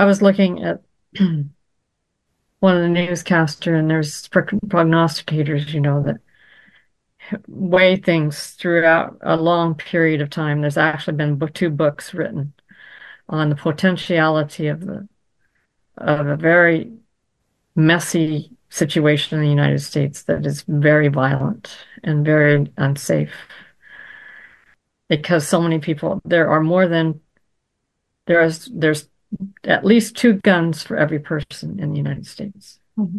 I was looking at one of the newscaster, and there's prognosticators, that weigh things throughout a long period of time. There's actually been two books written on the potentiality of a very messy situation in the United States that is very violent and very unsafe because so many people, there's at least two guns for every person in the United States. Mm-hmm.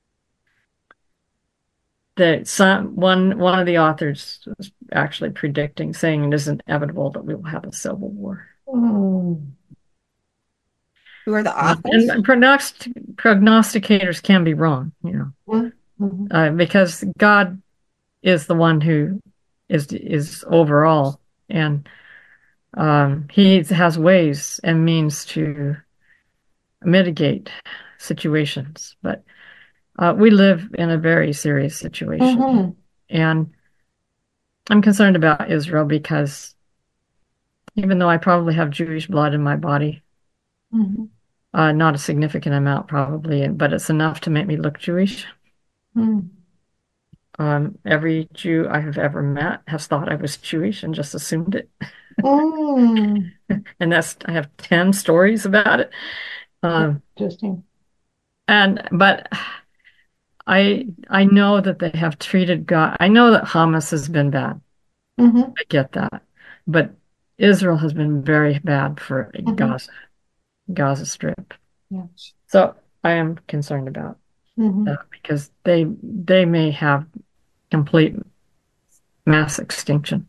One of the authors was actually predicting, saying it is inevitable that we will have a civil war. Mm. Who are the authors? And prognosticators can be wrong, Mm-hmm. because God is the one who is overall, and He has ways and means to mitigate situations. But we live in a very serious situation, Mm-hmm. and I'm concerned about Israel because even though I probably have Jewish blood in my body, Mm-hmm. not a significant amount probably, but it's enough to make me look Jewish. Mm. Every Jew I have ever met has thought I was Jewish and just assumed it. Mm. And I have 10 stories about it. Um, Interesting. but I know that they have treated God. I know that Hamas has been bad. Mm-hmm. I get that. But Israel has been very bad for Mm-hmm. Gaza Strip. Yeah. So I am concerned about Mm-hmm. that because they may have complete mass extinction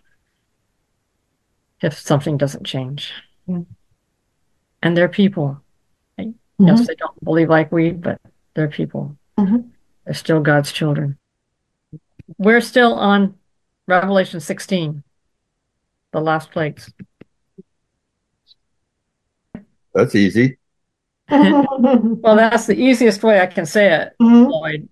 if something doesn't change. Yeah. And they're people. Yes, Mm-hmm. they don't believe like we, but they're people. Mm-hmm. They're still God's children. We're still on Revelation 16, the last plagues. That's easy. Well, that's the easiest way I can say it, Mm-hmm. Lloyd.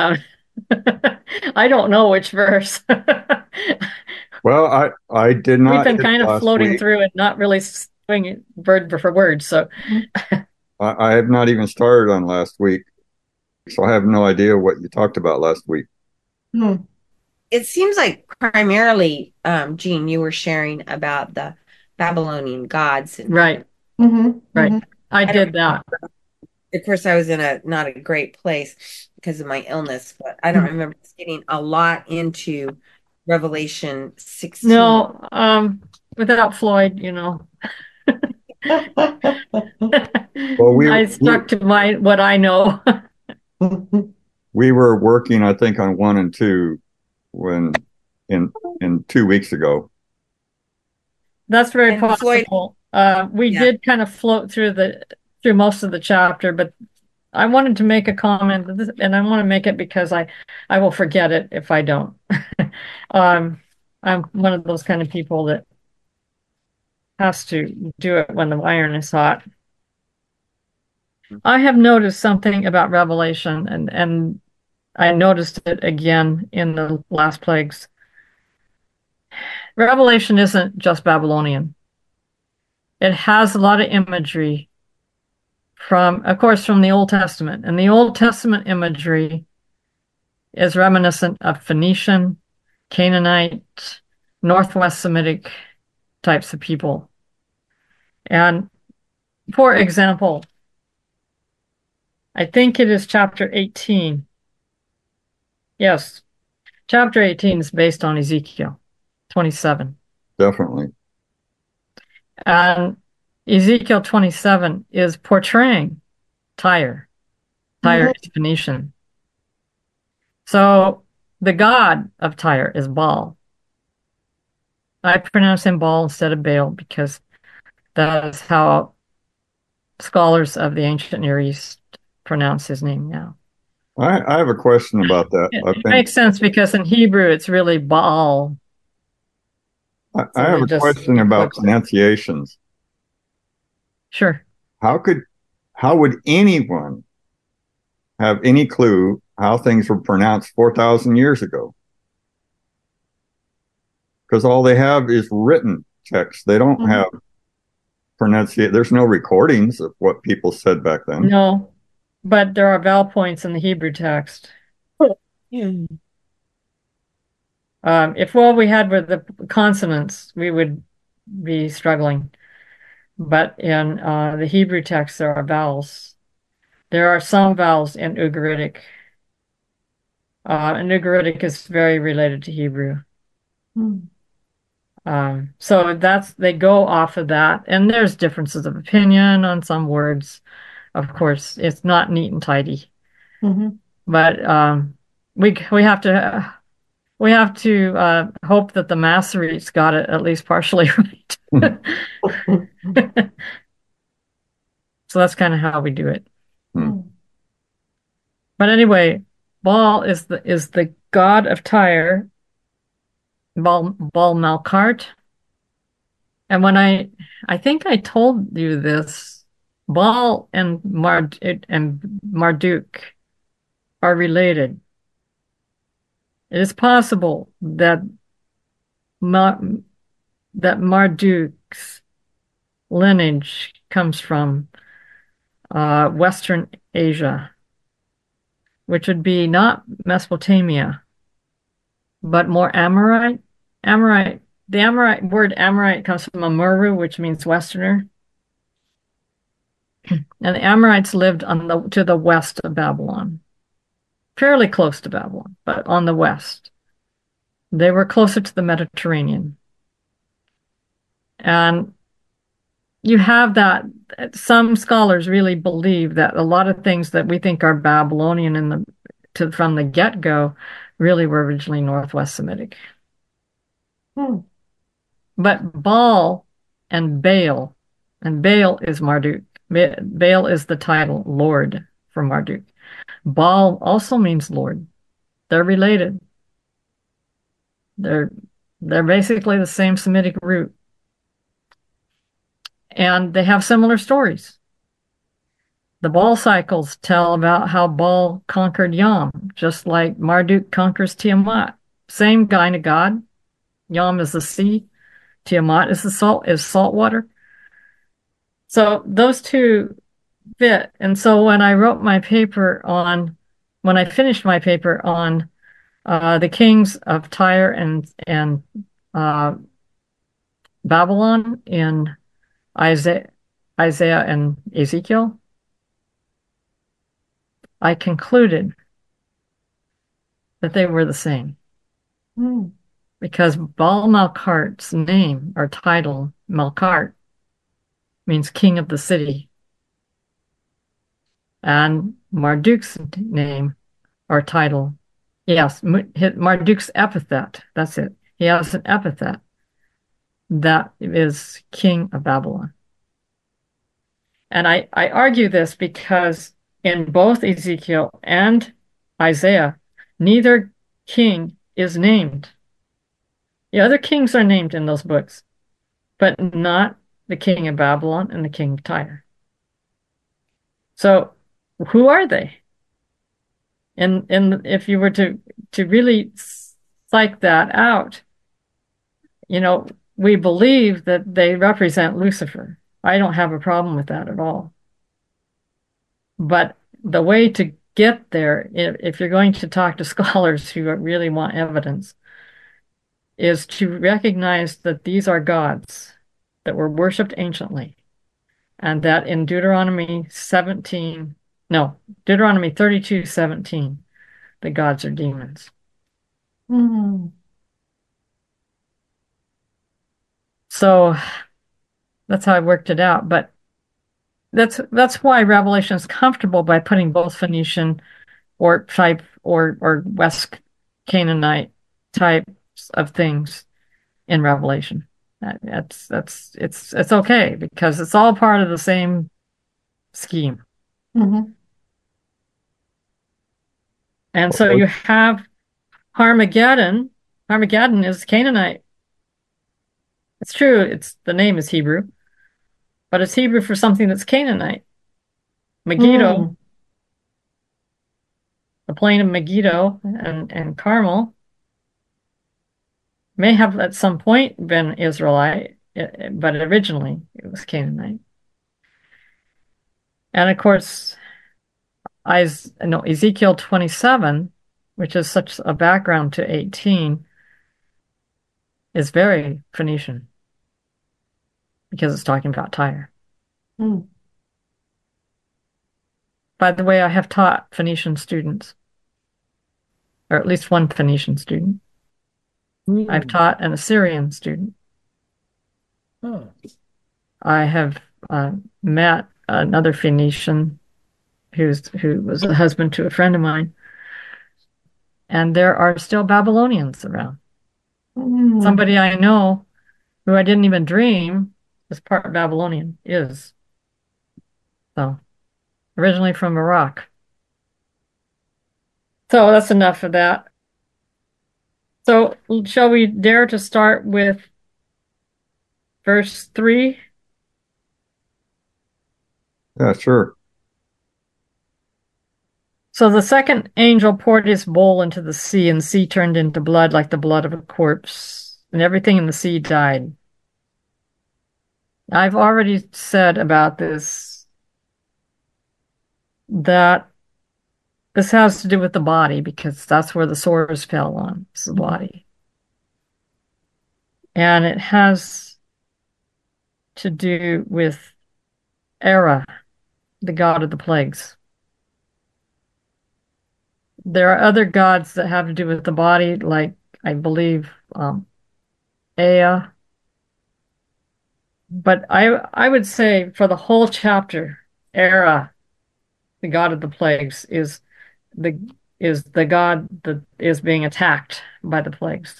I don't know which verse. Well, I did We've not been hit kind of last floating week. through and not really doing it word for word. So, I have not even started on last week, so I have no idea what you talked about last week. Mm-hmm. It seems like primarily, Jean, you were sharing about the Babylonian gods, and right, Mm-hmm. right. Mm-hmm. I I don't. did that. Of course, I was in a not a great place because of my illness, but I don't remember getting a lot into Revelation 16. No, without Floyd, Well, I stuck to what I know. we were working, I think, on one and two when in 2 weeks ago. That's very And Floyd, possible. We yeah. did kind of float through most of the chapter, but I wanted to make a comment, and I want to make it because I will forget it if I don't. Um, I'm one of those kind of people that has to do it when the iron is hot. I have noticed something about Revelation, and I noticed it again in the last plagues. Revelation isn't just Babylonian. It has a lot of imagery of course, from the Old Testament. And the Old Testament imagery is reminiscent of Phoenician, Canaanite, Northwest Semitic types of people. And for example, I think it is chapter 18. Yes, chapter 18 is based on Ezekiel 27. Definitely. And Ezekiel 27 is portraying Tyre. Tyre Mhm. is Phoenician. So the god of Tyre is Baal. I pronounce him Baal instead of Baal because that is how scholars of the ancient Near East pronounce his name now. I have a question about that. It makes sense because in Hebrew it's really Baal. I So have they a just question about eclipse it. pronunciations. Sure. How could how would anyone have any clue how things were pronounced 4,000 years ago? Because all they have is written text. They don't Mhm. have pronunciate. There's no recordings of what people said back then. No, but there are vowel points in the Hebrew text. Yeah. If all we had were the consonants, we would be struggling. But in the Hebrew text, there are vowels. There are some vowels in Ugaritic. And Ugaritic is very related to Hebrew. So they go off of that, and there's differences of opinion on some words. Of course, it's not neat and tidy, but we have to hope that the Masoretes got it at least partially right. So that's kind of how we do it. But anyway, Baal is the god of Tyre, Baal Malkart. And when I think I told you this, Baal and Marduk are related. It is possible that Marduk's lineage comes from Western Asia, which would be not Mesopotamia, but more Amorite. The Amorite word Amorite comes from Amuru, which means Westerner. And the Amorites lived to the west of Babylon, fairly close to Babylon, but on the west. They were closer to the Mediterranean. And you have that. Some scholars really believe that a lot of things that we think are Babylonian from the get-go really were originally Northwest Semitic. But Baal and Baal is Marduk. Baal is the title, Lord, for Marduk. Baal also means Lord. They're related. They're basically the same Semitic root. And they have similar stories. The Baal cycles tell about how Baal conquered Yam, just like Marduk conquers Tiamat. Same kind of god. Yam is the sea. Tiamat is salt water. So those two fit. And so when I finished my paper on the kings of Tyre and Babylon in Isaiah and Ezekiel, I concluded that they were the same. Because Baal Malkart's name or title, Malkart, means king of the city. And Marduk's name or title, yes, Marduk's epithet, that's it. He has an epithet that is king of Babylon. And I argue this because in both Ezekiel and Isaiah, neither king is named. The other kings are named in those books, but not the king of Babylon and the king of Tyre. So who are they? And if you were to really psych that out, we believe that they represent Lucifer. I don't have a problem with that at all. But the way to get there, if you're going to talk to scholars who really want evidence, is to recognize that these are gods that were worshipped anciently, and that in Deuteronomy 32:17, the gods are demons. So that's how I worked it out. But that's why Revelation is comfortable by putting both Phoenician or type or West Canaanite types of things in Revelation. It's okay because it's all part of the same scheme. And so you have Armageddon. Armageddon is Canaanite. It's true, the name is Hebrew, but it's Hebrew for something that's Canaanite. Megiddo, the plain of Megiddo and Carmel may have at some point been Israelite. but originally it was Canaanite. And of course, Ezekiel 27, which is such a background to 18, is very Phoenician because it's talking about Tyre. Mm. By the way, I have taught Phoenician students, or at least one Phoenician student. I've taught an Assyrian student. Oh. I have met another Phoenician who was a husband to a friend of mine, and there are still Babylonians around. Somebody I know who I didn't even dream is part Babylonian is. So originally from Iraq. So that's enough of that. So shall we dare to start with verse 3? Yeah, sure. So the second angel poured his bowl into the sea, and the sea turned into blood like the blood of a corpse, and everything in the sea died. I've already said about this that this has to do with the body because that's where the sores fell on, it's the body. And it has to do with Era, the god of the plagues. There are other gods that have to do with the body, like I believe Ea. But I would say for the whole chapter, Era, the god of the plagues, the is the god that is being attacked by the plagues,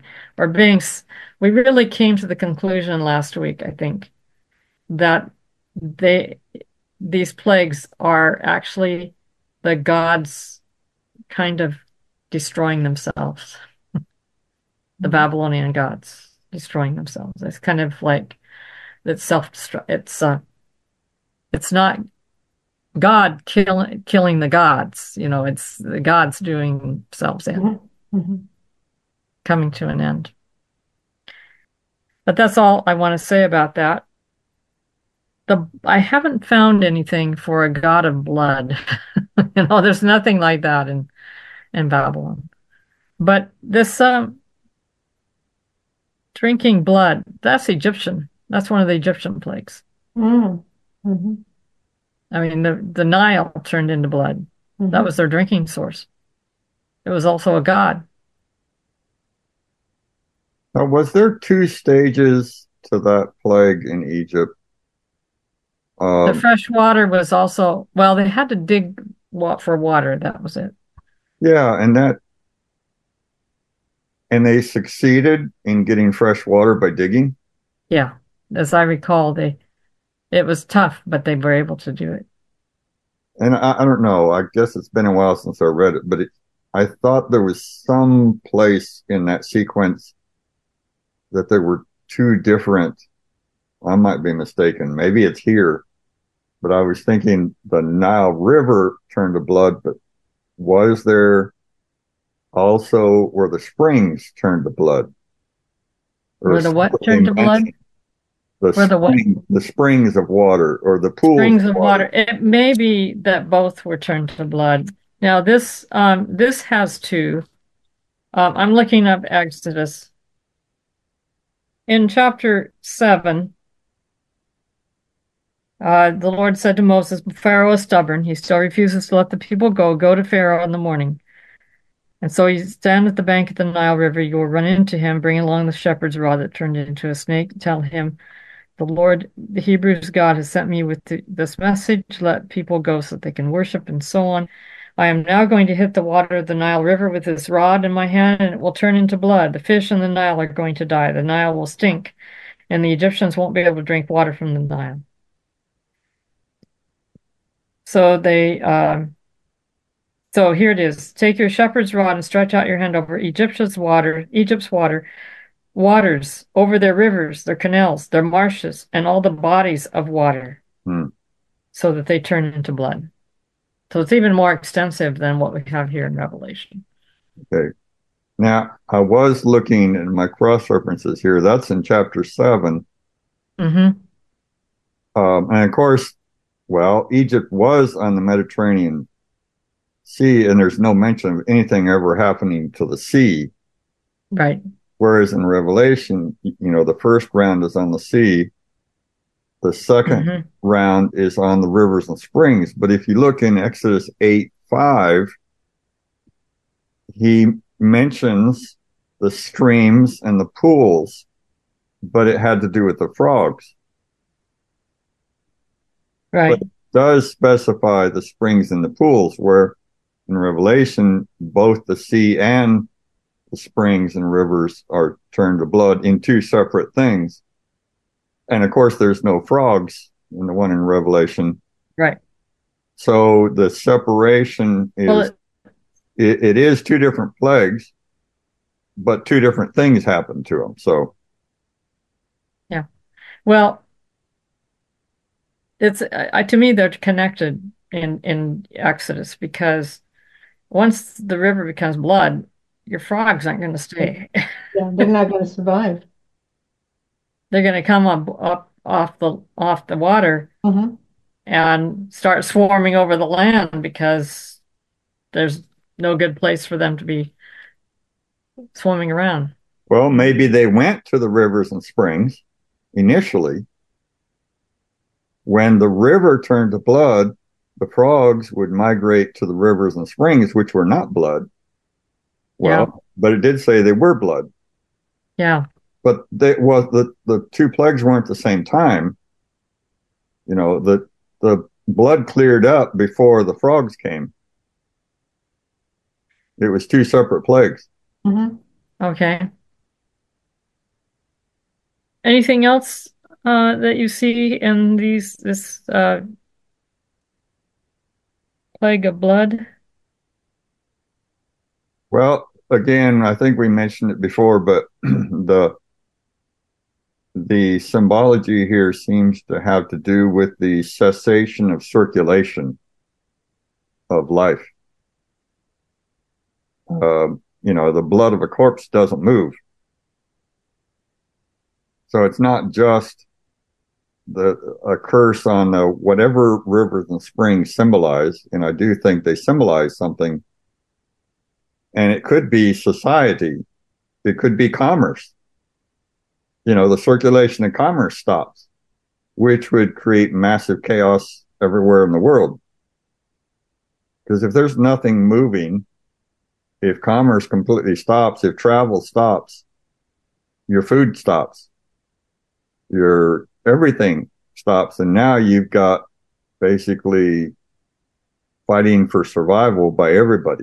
we really came to the conclusion last week, I think, that these plagues are actually the gods kind of destroying themselves. The Babylonian gods destroying themselves. It's kind of like it's self-destruct. It's not God killing the gods. It's the gods doing themselves in, coming to an end. But that's all I want to say about that. I haven't found anything for a god of blood. There's nothing like that in Babylon. But this drinking blood, that's Egyptian. That's one of the Egyptian plagues. Mm-hmm. I mean, the Nile turned into blood. That was their drinking source. It was also a god. Now, was there two stages to that plague in Egypt? The fresh water was also, well, they had to dig for water. That was it. Yeah, and they succeeded in getting fresh water by digging. Yeah, as I recall, it was tough, but they were able to do it. And I don't know. I guess it's been a while since I read it, but I thought there was some place in that sequence that there were two different. I might be mistaken. Maybe it's here, but I was thinking the Nile River turned to blood, but was there also where the springs turned to blood? Where the what turned to blood? The springs of water or the pools springs of water. It may be that both were turned to blood. Now this has two. I'm looking up Exodus. In chapter 7, the Lord said to Moses, Pharaoh is stubborn. He still refuses to let the people go. Go to Pharaoh in the morning. And so you stand at the bank of the Nile River. You will run into him, bring along the shepherd's rod that turned into a snake. Tell him, the Lord, the Hebrews' God, has sent me with this message. Let people go so that they can worship and so on. I am now going to hit the water of the Nile River with this rod in my hand, and it will turn into blood. The fish in the Nile are going to die. The Nile will stink, and the Egyptians won't be able to drink water from the Nile. So so here it is. Take your shepherd's rod and stretch out your hand over Egypt's waters, over their rivers, their canals, their marshes, and all the bodies of water, so that they turn into blood. So it's even more extensive than what we have here in Revelation. Okay. Now, I was looking at my cross references here. That's in chapter 7. Hmm. And of course, well, Egypt was on the Mediterranean Sea, and there's no mention of anything ever happening to the sea. Right. Whereas in Revelation, the first round is on the sea, the second Hmm. round is on the rivers and springs. But if you look in Exodus 8:5, he mentions the streams and the pools, but it had to do with the frogs. But Right. it does specify the springs and the pools, where in Revelation, both the sea and the springs and rivers are turned to blood in two separate things. And of course, there's no frogs in the one in Revelation. Right. So the separation Well, is, it is two different plagues, but two different things happen to them. So, yeah. Well, it's to me they're connected in Exodus because once the river becomes blood, your frogs aren't going to stay. Yeah, they're not going to survive. They're going to come up off the water Hmm. and start swarming over the land because there's no good place for them to be swimming around. well, maybe they went to the rivers and springs initially. When the river turned to blood, the frogs would migrate to the rivers and springs, which were not blood. Yeah. Well, but it did say they were blood. Yeah. But the two plagues weren't at the same time. The blood cleared up before the frogs came. It was two separate plagues. Hmm. Okay. Anything else that you see in this plague of blood? Well, again, I think we mentioned it before, but the symbology here seems to have to do with the cessation of circulation of life. The blood of a corpse doesn't move. So it's not just a curse on whatever rivers and springs symbolize, and I do think they symbolize something. And it could be society, it could be commerce. The circulation of commerce stops, which would create massive chaos everywhere in the world. Because if there's nothing moving, if commerce completely stops, if travel stops, your food stops, your everything stops, and now you've got basically fighting for survival by everybody.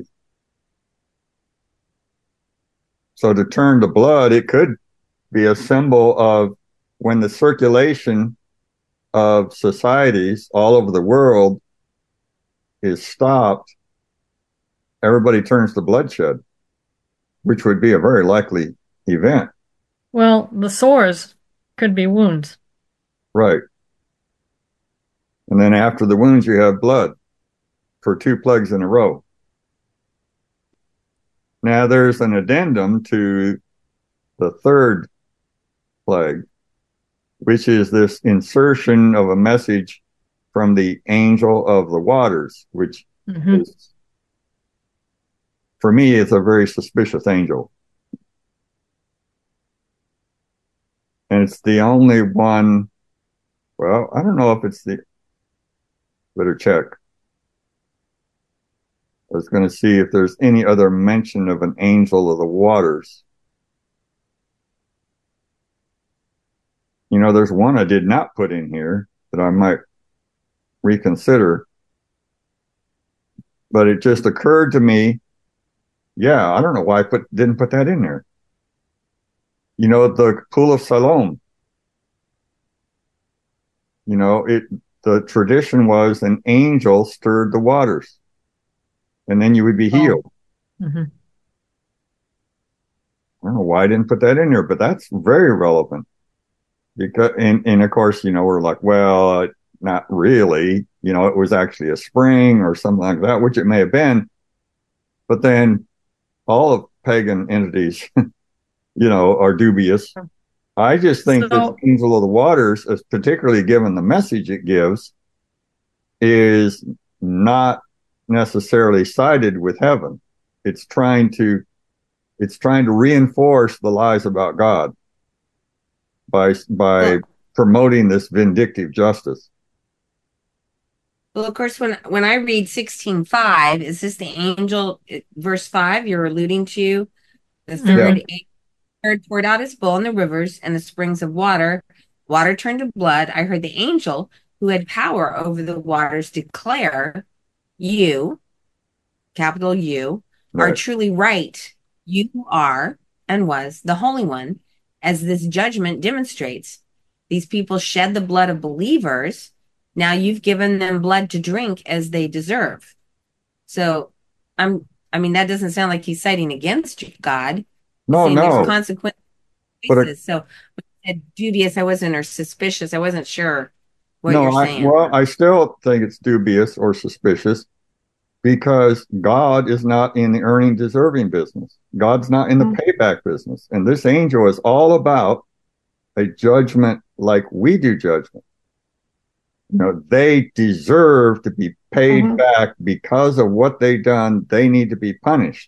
So to turn to blood, it could be a symbol of when the circulation of societies all over the world is stopped, everybody turns to bloodshed, which would be a very likely event. Well, the sores could be wounds. Right. And then after the wounds, you have blood for two plagues in a row. Now there's an addendum to the third plague, which is this insertion of a message from the angel of the waters, which Hmm. is, for me, it's a very suspicious angel. And it's the only one, well, I don't know if it's better check. I was going to see if there's any other mention of an angel of the waters. There's one I did not put in here that I might reconsider, but it just occurred to me. Yeah, I don't know why I didn't put that in there. The Pool of Siloam. The tradition was an angel stirred the waters, and then you would be Oh. healed. Hmm. I don't know why I didn't put that in there, but that's very relevant. Because and of course, we're like, well, not really. It was actually a spring or something like that, which it may have been. But then all of pagan entities, are dubious. I just think this So, angel of the waters, particularly given the message it gives, is not necessarily sided with heaven. It's trying to reinforce the lies about God by Well, promoting this vindictive justice. well, of course, when I read 16:5, is this the angel, verse 5 you're alluding to? The Yeah, third poured out his bowl in the rivers and the springs of water. Water turned to blood. I heard the angel who had power over the waters declare, "You, capital U, are right. truly right. You are and was the Holy One, as this judgment demonstrates. These people shed the blood of believers. Now you've given them blood to drink as they deserve." So I mean, that doesn't sound like he's citing against God. He's No, saying there's no, consequences. but So dubious, I wasn't, or suspicious, I wasn't sure what no, you're saying. I still think it's dubious or suspicious because God is not in the earning deserving business. God's not in the Mm. payback business. And this angel is all about a judgment like we do judgment. You know, they deserve to be paid Mhm. back because of what they done. They need to be punished.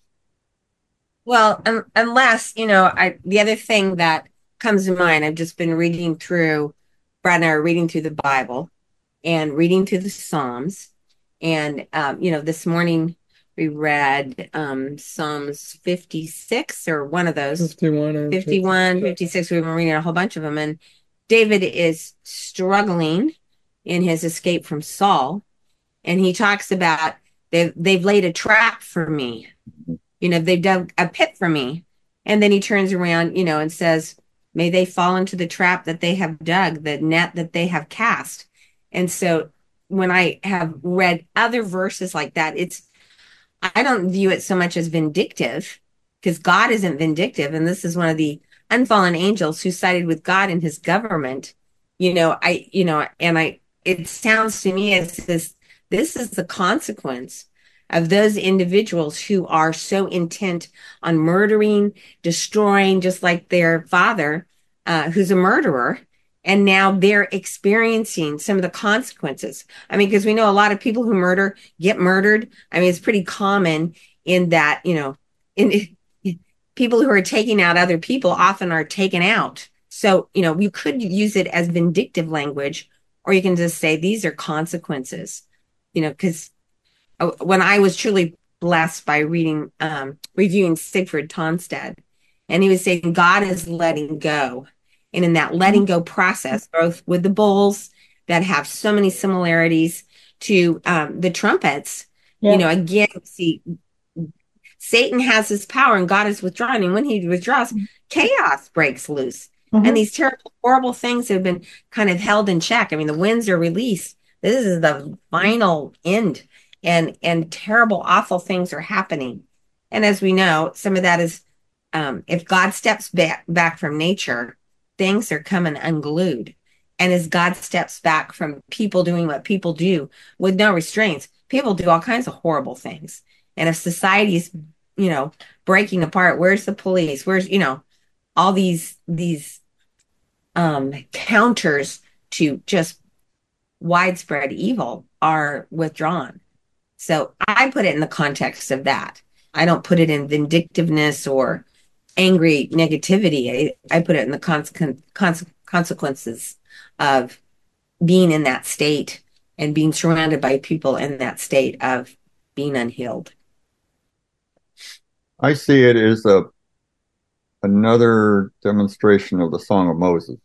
Well, unless, the other thing that comes to mind, I've just been reading through, Brad and I are reading through the Bible and reading through the Psalms. And, this morning we read Psalms 56 or one of those, 51 or 51, 56. We've been reading a whole bunch of them. And David is struggling in his escape from Saul. And he talks about they've laid a trap for me. They've dug a pit for me. And then he turns around, and says, may they fall into the trap that they have dug, the net that they have cast. And so when I have read other verses like that, I don't view it so much as vindictive because God isn't vindictive. And this is one of the unfallen angels who sided with God in his government. It sounds to me as this is the consequence of those individuals who are so intent on murdering, destroying, just like their father, who's a murderer. And now they're experiencing some of the consequences. I mean, because we know a lot of people who murder get murdered. I mean, it's pretty common in that, in people who are taking out other people often are taken out. So, you could use it as vindictive language, or you can just say these are consequences, because when I was truly blessed by reviewing Sigfrid Tonstad, and he was saying God is letting go. And in that letting go process, both with the bowls that have so many similarities to the trumpets, Yeah. again, see, Satan has his power and God is withdrawn. And when he withdraws, chaos breaks loose. And Mhm. these terrible, horrible things have been kind of held in check. I mean, the winds are released. This is the final end, and terrible, awful things are happening. And as we know, some of that is if God steps back from nature, things are coming unglued. And as God steps back from people doing what people do with no restraints, people do all kinds of horrible things. And if society is, breaking apart, where's the police? Where's, all these counters to just widespread evil are withdrawn. So I put it in the context of that. I don't put it in vindictiveness or angry negativity. I put it in the consequences of being in that state and being surrounded by people in that state of being unhealed. I see it as another demonstration of the Song of Moses.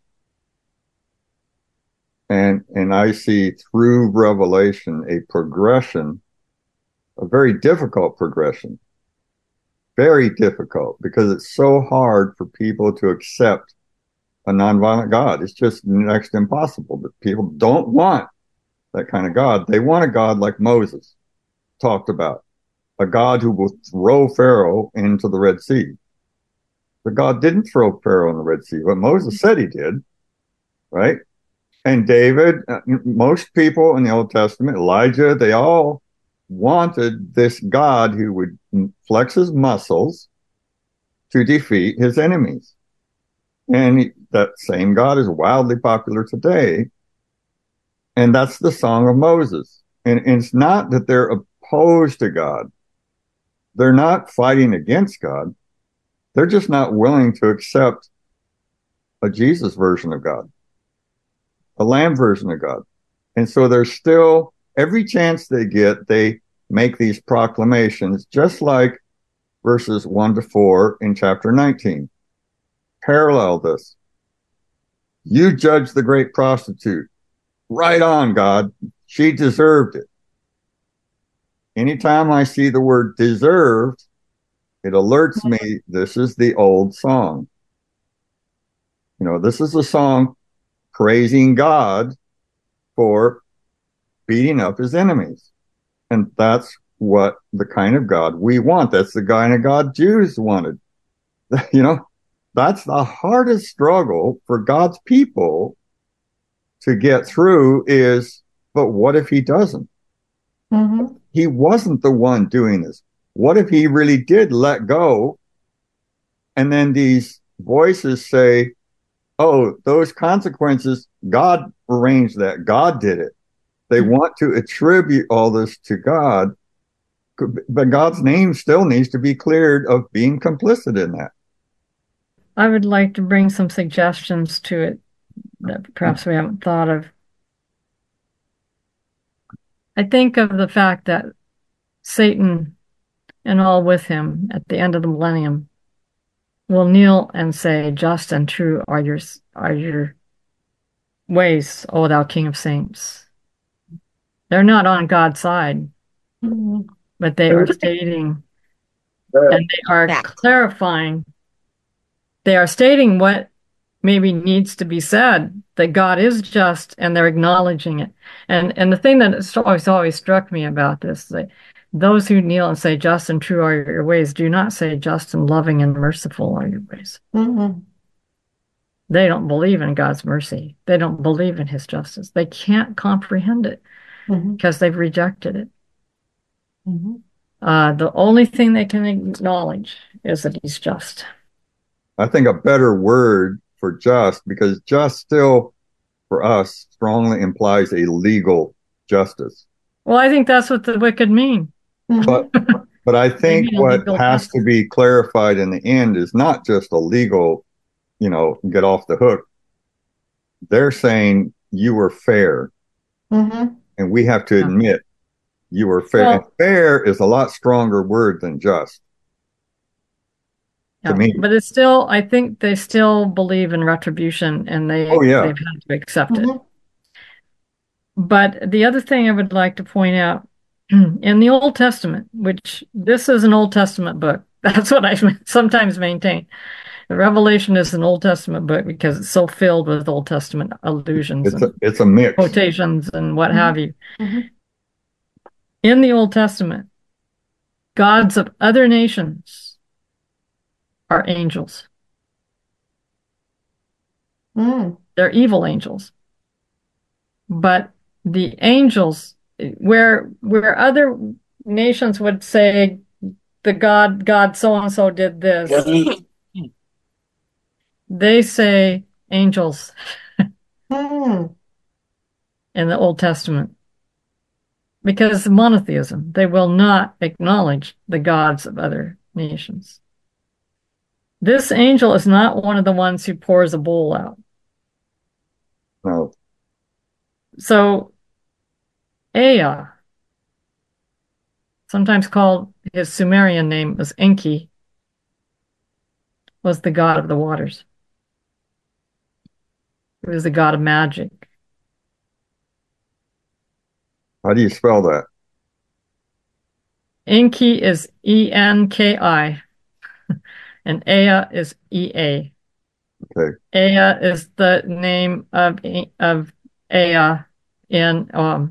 And I see through Revelation a progression, a very difficult progression, very difficult because it's so hard for people to accept a nonviolent God. It's just next to impossible. But people don't want that kind of God. They want a God like Moses talked about, a God who will throw Pharaoh into the Red Sea. But God didn't throw Pharaoh in the Red Sea, but Moses said he did, right? And David, most people in the Old Testament, Elijah, they all wanted this God who would flex his muscles to defeat his enemies. And that same God is wildly popular today. And that's the Song of Moses. And it's not that they're opposed to God. They're not fighting against God. They're just not willing to accept a Jesus version of God, a lamb version of God. And so there's still, every chance they get, they make these proclamations, just like verses 1 to 4 in chapter 19. Parallel this. You judge the great prostitute. Right on, God. She deserved it. Anytime I see the word deserved, it alerts me this is the old song. You know, this is a song praising God for beating up his enemies. And that's what the kind of God we want. That's the kind of God Jews wanted. You know, that's the hardest struggle for God's people to get through is, but what if he doesn't? Mm-hmm. He wasn't the one doing this. What if he really did let go? And then these voices say, oh, those consequences, God arranged that. God did it. They want to attribute all this to God, but God's name still needs to be cleared of being complicit in that. I would like to bring some suggestions to it that perhaps we haven't thought of. I think of the fact that Satan and all with him at the end of the millennium will kneel and say, just and true are your ways, O thou King of Saints. They're not on God's side, Mm-hmm. but they are stating and they are Fact. clarifying. They are stating what maybe needs to be said, that God is just, and they're acknowledging it. And the thing that has always struck me about this, like, those who kneel and say, just and true are your ways, do not say, just and loving and merciful are your ways. Mm-hmm. They don't believe in God's mercy. They don't believe in his justice. They can't comprehend it Mm-hmm. because they've rejected it. Mm-hmm. The only thing they can acknowledge is that he's just. I think a better word for just, because just still for us strongly implies a legal justice. Well, I think that's what the wicked mean. But but I think Maybe a what legal has to justice. be clarified in the end is not just a legal, you know, get off the hook. They're saying you were fair, Mm-hmm. and we have to Yeah. admit you were fair. Well, And fair is a lot stronger word than just to yeah, me. but it's still, I think they still believe in retribution and Oh yeah, they've had to accept it. Mm-hmm. But the other thing I would like to point out in the Old Testament, which this is an Old Testament book, that's what I sometimes maintain. The Revelation is an Old Testament book because it's so filled with Old Testament allusions and it's a mix. quotations and what have you. Mm-hmm. In the Old Testament, gods of other nations are angels. Mm-hmm. They're evil angels. But the angels, where other nations would say the God so and so did this, they say angels Mm-hmm. in the Old Testament because of monotheism. They will not acknowledge the gods of other nations. This angel is not one of the ones who pours a bowl out. No, So Ea, sometimes called, his Sumerian name was Enki, was the god of the waters. He was the god of magic. how do you spell that? Enki is Enki, and Ea is Ea. Okay, Ea is the name of Ea in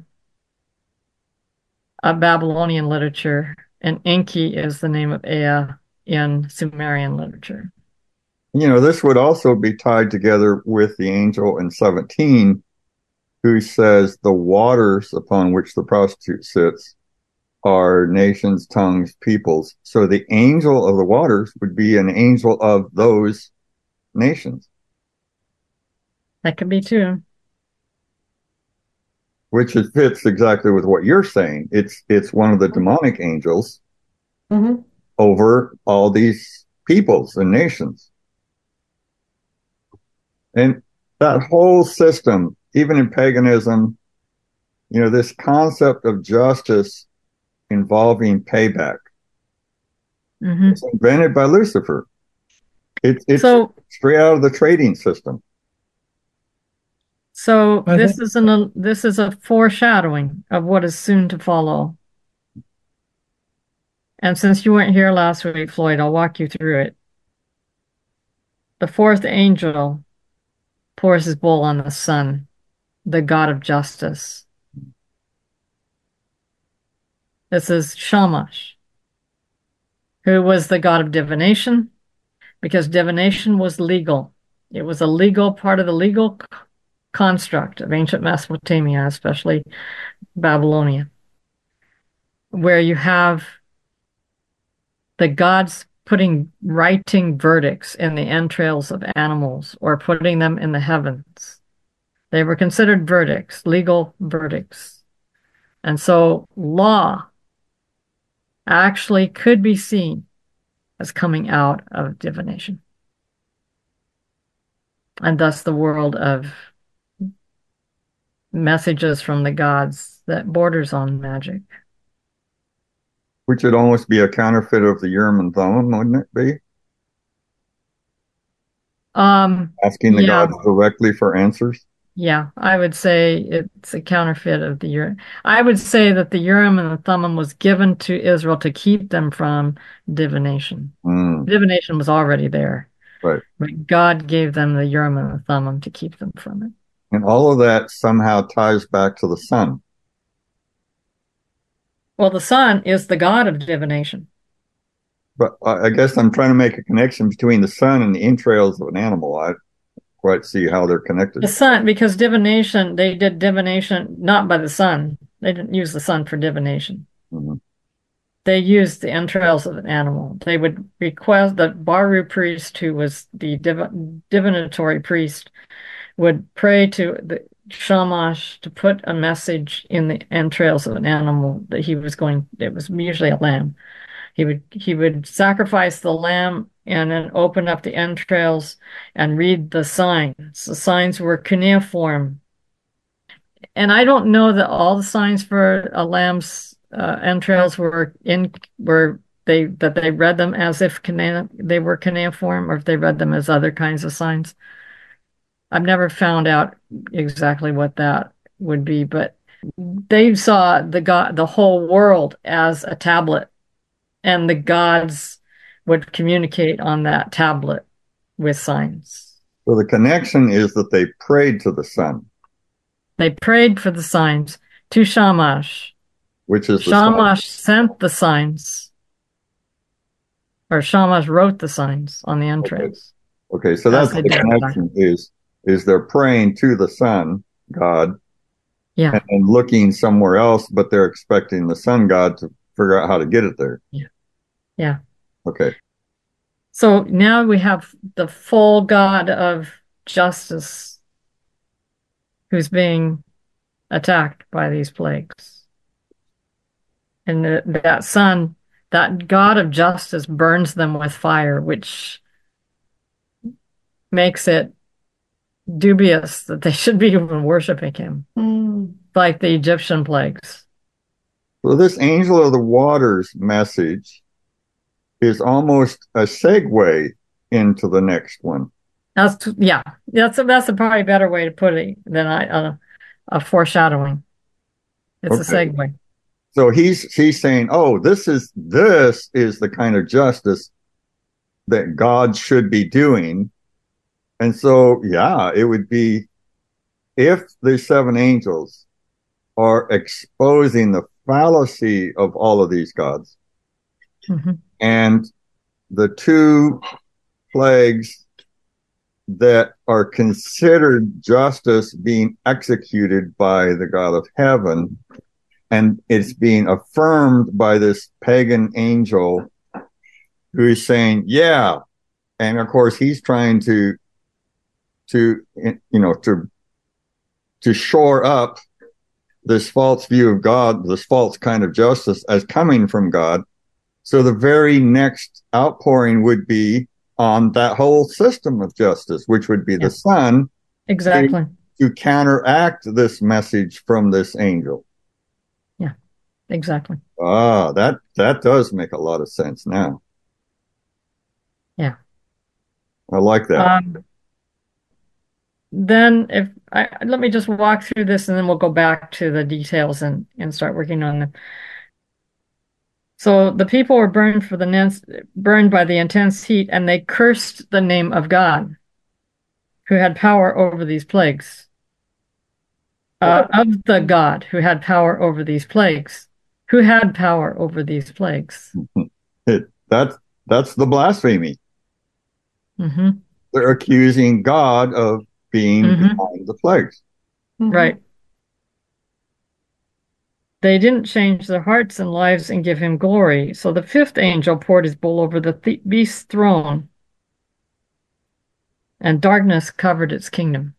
a Babylonian literature, and Enki is the name of Ea in Sumerian literature. you know, this would also be tied together with the angel in 17, who says the waters upon which the prostitute sits are nations, tongues, peoples. So the angel of the waters would be an angel of those nations. That could be too. which fits exactly with what you're saying. It's one of the demonic angels Mm-hmm. over all these peoples and nations. And that whole system, even in paganism, this concept of justice involving payback, Hmm. it's invented by Lucifer. It's So, straight out of the trading system. so I think this is a foreshadowing of what is soon to follow. And since you weren't here last week, Floyd, I'll walk you through it. The fourth angel pours his bowl on the sun, the god of justice. This is Shamash, who was the god of divination, because divination was legal. It was a legal part of the legal construct of ancient Mesopotamia, especially Babylonia, where you have the gods writing verdicts in the entrails of animals or putting them in the heavens. They were considered verdicts, legal verdicts. And so law actually could be seen as coming out of divination. And thus the world of messages from the gods that borders on magic. Which would almost be a counterfeit of the Urim and Thummim, wouldn't it be? Asking the Yeah, gods directly for answers. yeah, I would say it's a counterfeit of the Urim. I would say that the Urim and the Thummim was given to Israel to keep them from divination. Mm, Divination was already there, right. but God gave them the Urim and the Thummim to keep them from it. And all of that somehow ties back to the sun. Well, the sun is the god of divination. But I guess I'm trying to make a connection between the sun and the entrails of an animal. I don't quite see how they're connected. The sun, because divination, they did divination not by the sun. They didn't use the sun for divination. Mm-hmm. They used the entrails of an animal. They would request the Baru priest, who was the divinatory priest, would pray to the Shamash to put a message in the entrails of an animal that he was going, it was usually a lamb. He would sacrifice the lamb and then open up the entrails and read the signs. The signs were cuneiform. And I don't know that all the signs for a lamb's entrails they read them as if they were cuneiform, or if they read them as other kinds of signs. I've never found out exactly what that would be, but they saw the whole world as a tablet, and the gods would communicate on that tablet with signs. So the connection is that they prayed to the sun, They prayed for the signs to Shamash. which is the sun. Shamash sent the signs, or Shamash wrote the signs on the entrails. Okay, so As that's they the did. connection is they're praying to the sun god Yeah, and looking somewhere else, but they're expecting the sun god to figure out how to get it there. yeah. Okay. So now we have the full God of justice who's being attacked by these plagues. And that sun, that God of justice burns them with fire, which makes it dubious that they should be even worshiping him, Mm. like the Egyptian plagues. So this angel of the waters message is almost a segue into the next one. That's a probably better way to put it than a foreshadowing. It's a Okay. segue. So he's saying, "Oh, this is the kind of justice that God should be doing." And so, yeah, it would be if the seven angels are exposing the fallacy of all of these gods, Mm-hmm. and the two plagues that are considered justice being executed by the God of heaven, and it's being affirmed by this pagan angel who is saying, yeah. And of course, he's trying to to, to shore up this false view of God, this false kind of justice as coming from God. So the very next outpouring would be on that whole system of justice, which would be the Son, Exactly. to counteract this message from this angel. Yeah, exactly. Ah, that does make a lot of sense now. Yeah. I like that. Then let me just walk through this and then we'll go back to the details and start working on them. So the people were burned by the intense heat, and they cursed the name of God, who had power over these plagues. Of the God who had power over these plagues. Who had power over these plagues? That's the blasphemy. Mm-hmm. They're accusing God of being behind the plagues. Right. They didn't change their hearts and lives and give him glory. So the fifth angel poured his bowl over the beast's throne, and darkness covered its kingdom.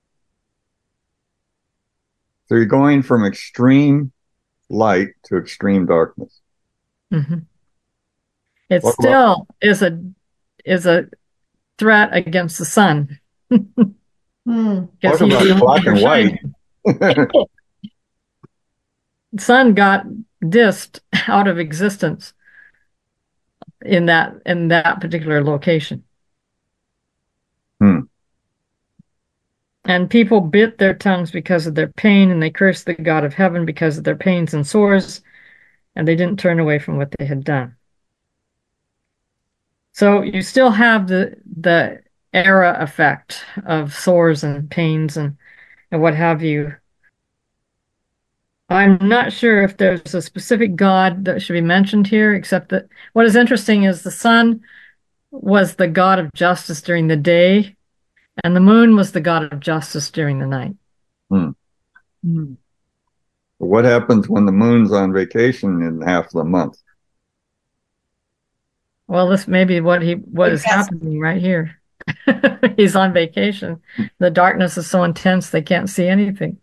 So you're going from extreme light to extreme darkness. Mm-hmm. It still is a threat against the sun. Talk about black and white. The sun got disked out of existence in that particular location. And people bit their tongues because of their pain, and they cursed the God of heaven because of their pains and sores, and they didn't turn away from what they had done. So you still have the era effect of sores and pains and what have you. I'm not sure if there's a specific God that should be mentioned here, except that what is interesting is the sun was the God of justice during the day, and the moon was the God of justice during the night. What happens when the moon's on vacation in half the month? Well, this may be what is happening right here. He's on vacation. The darkness is so intense they can't see anything.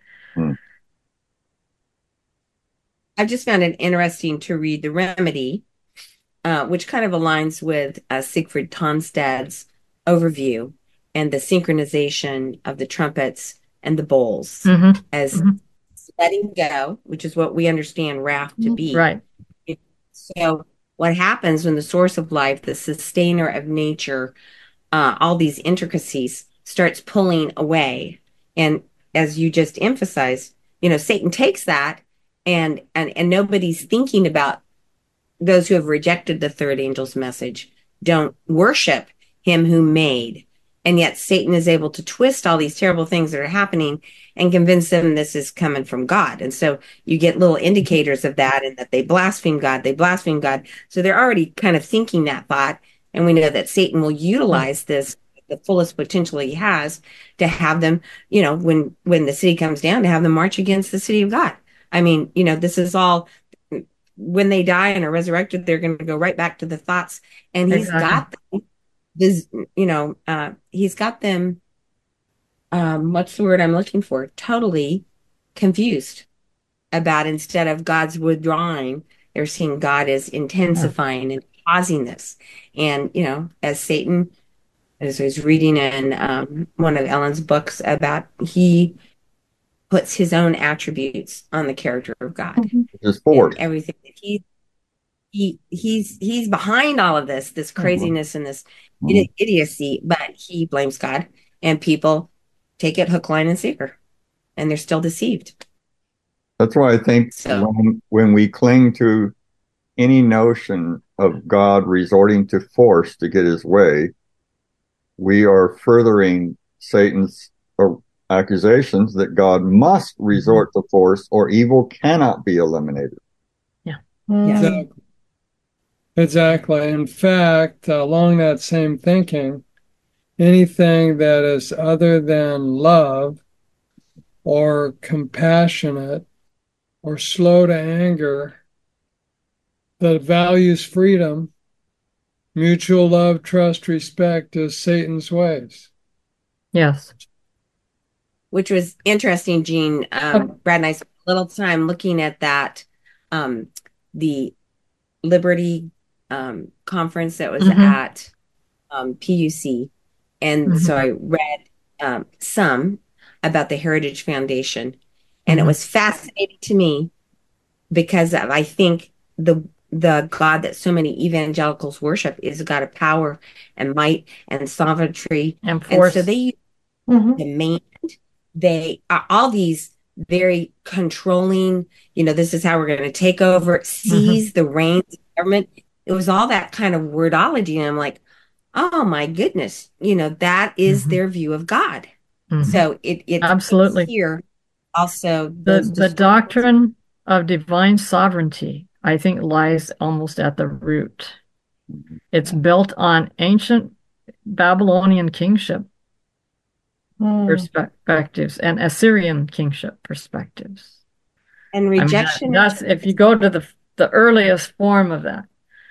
I just found it interesting to read The Remedy, which kind of aligns with Siegfried Tonstad's overview and the synchronization of the trumpets and the bowls as letting go, which is what we understand wrath to be. Right. So what happens when the source of life, the sustainer of nature, all these intricacies starts pulling away? And as you just emphasized, Satan takes that and nobody's thinking about those who have rejected the third angel's message, don't worship him who made. And yet Satan is able to twist all these terrible things that are happening and convince them this is coming from God. And so you get little indicators of that, and that they blaspheme God. So they're already kind of thinking that thought. And we know that Satan will utilize this, the fullest potential he has, to have them, when the city comes down, to have them march against the city of God. I mean, this is all, when they die and are resurrected, they're going to go right back to the thoughts. And he's got them, he's got them, what's the word I'm looking for? Totally confused about, instead of God's withdrawing, they're seeing God is intensifying and causing this. And, as Satan, as I was reading in one of Ellen's books about, he puts his own attributes on the character of God. His force. Everything that he's behind all of this craziness and this idiocy, but he blames God, and people take it hook, line, and sinker, and they're still deceived. That's why I think when we cling to any notion of God resorting to force to get his way, we are furthering Satan's accusations that God must resort to force or evil cannot be eliminated. Yeah. Exactly. In fact, along that same thinking, anything that is other than love or compassionate or slow to anger, that values freedom, mutual love, trust, respect, is Satan's ways. Yes. which was interesting, Jean. Oh, Brad and I spent a little time looking at that, the Liberty conference that was mhm, at PUC. And mhm, so I read some about the Heritage Foundation. And it mhm, was fascinating to me because of, I think, the God that so many evangelicals worship is a God of power and might and sovereignty. and And so force. they Mm-hmm. demand, they are all these very controlling, this is how we're going to take over, Mhm, seize the reins of government. It was all that kind of wordology. And I'm like, oh my goodness, that is mhm, their view of God. mhm. So it fits Absolutely. here also those The distortions. doctrine of divine sovereignty, I think, lies almost at the root. It's built on ancient Babylonian kingship Mm. perspectives and Assyrian kingship perspectives. And I mean, rejection of that's if you go to the earliest form of that,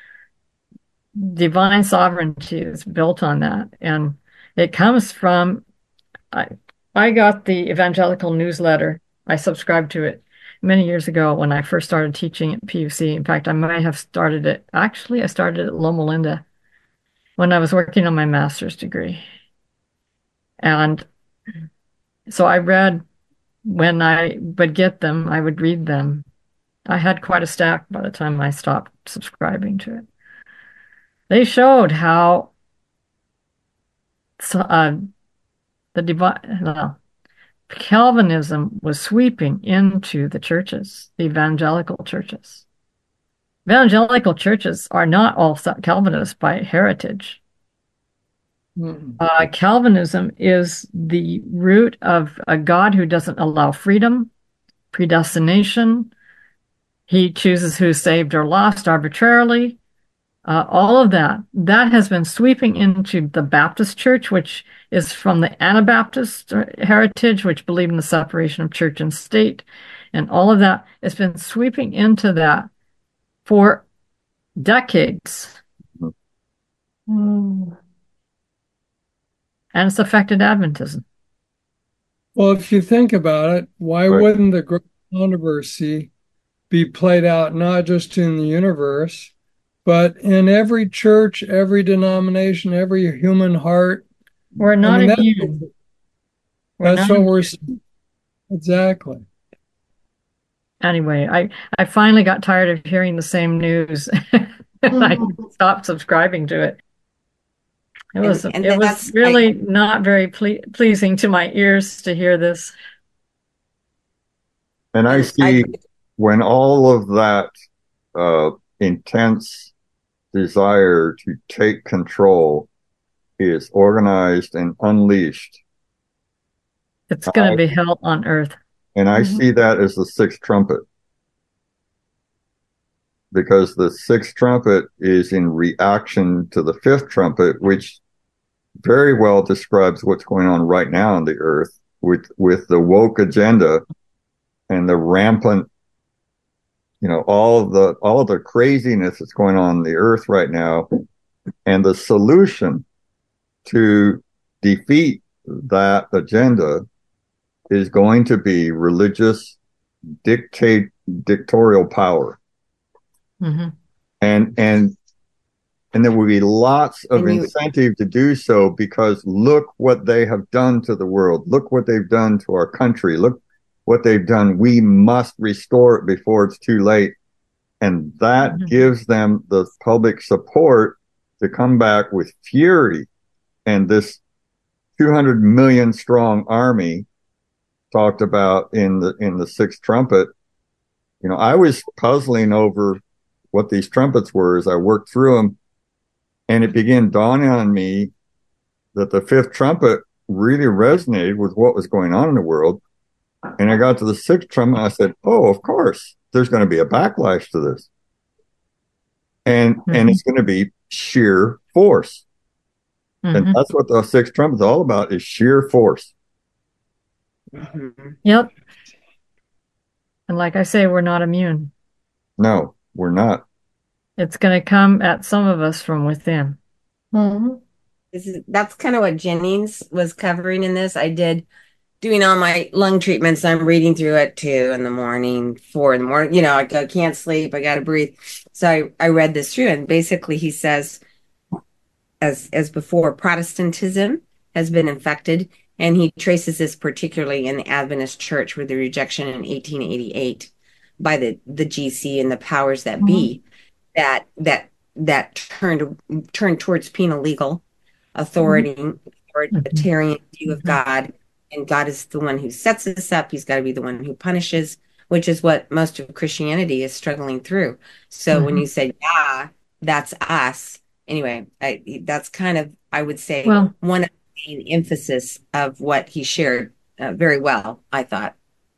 divine sovereignty is built on that, and it comes from. I I got the evangelical newsletter. I subscribed to it many years ago when I first started teaching at PUC. In fact, I might have started it. Actually, I started at Loma Linda when I was working on my master's degree, and so I read when I would get them, I would read them. I had quite a stack by the time I stopped subscribing to it. They showed how the divine, well, Calvinism was sweeping into the churches, the evangelical churches. Evangelical churches are not all Calvinist by heritage. Mm. Calvinism is the root of a God who doesn't allow freedom, predestination. He chooses who's saved or lost arbitrarily. All of that has been sweeping into the Baptist church, which is from the Anabaptist heritage, which believed in the separation of church and state. And all of that has been sweeping into that for decades. Mm. And it's affected Adventism. Well, if you think about it, why Right. wouldn't the great controversy be played out not just in the universe, but in every church, every denomination, every human heart? We're I not mean, immune. We're that's not what we're immune. exactly. Anyway, I finally got tired of hearing the same news. I Mm. stopped subscribing to it. and It was that's I really not very pleasing to my ears to hear this. And I and I see when all of that uh, intense desire to take control is organized and unleashed. It's going to I, be hell on earth. and I Mhm. see that as the sixth trumpet because the sixth trumpet is in reaction to the fifth trumpet, which very well describes what's going on right now on the earth with the woke agenda and the rampant, all of the craziness that's going on the earth right now. And the solution to defeat that agenda is going to be religious dictatorial power. Hmm. And there will be lots of and you incentive to do so because look what they have done to the world. Look what they've done to our country. Look what they've done. We must restore it before it's too late. And that Hmm. gives them the public support to come back with fury. And this 200 million strong army talked about in the sixth trumpet. I was puzzling over what these trumpets were as I worked through them, and it began dawning on me that the fifth trumpet really resonated with what was going on in the world. And I got to the sixth trumpet, and I said, "Oh, of course, there's going to be a backlash to this, and Hmm. it's going to be sheer force." And Hmm. that's what the sixth trumpet is all about: is sheer force. Mhm. Yep. And like I say, we're not immune. No, we're not. It's going to come at some of us from within. Mhm. That's kind of what Jennings was covering in this. I did doing all my lung treatments. I'm reading through it 2 in the morning, 4 in the morning. I can't sleep. I got to breathe. So I read this through, and basically he says, as before, Protestantism has been infected, and he traces this particularly in the Adventist Church with the rejection in 1888 by the GC and the powers that be that turned towards penal legal authority, authoritarian view of God, and God is the one who sets us up. He's got to be the one who punishes, which is what most of Christianity is struggling through. So when you say, yeah, that's us, anyway, that's kind of, I would say, Well, one of the main emphasis of what he shared very well, I thought.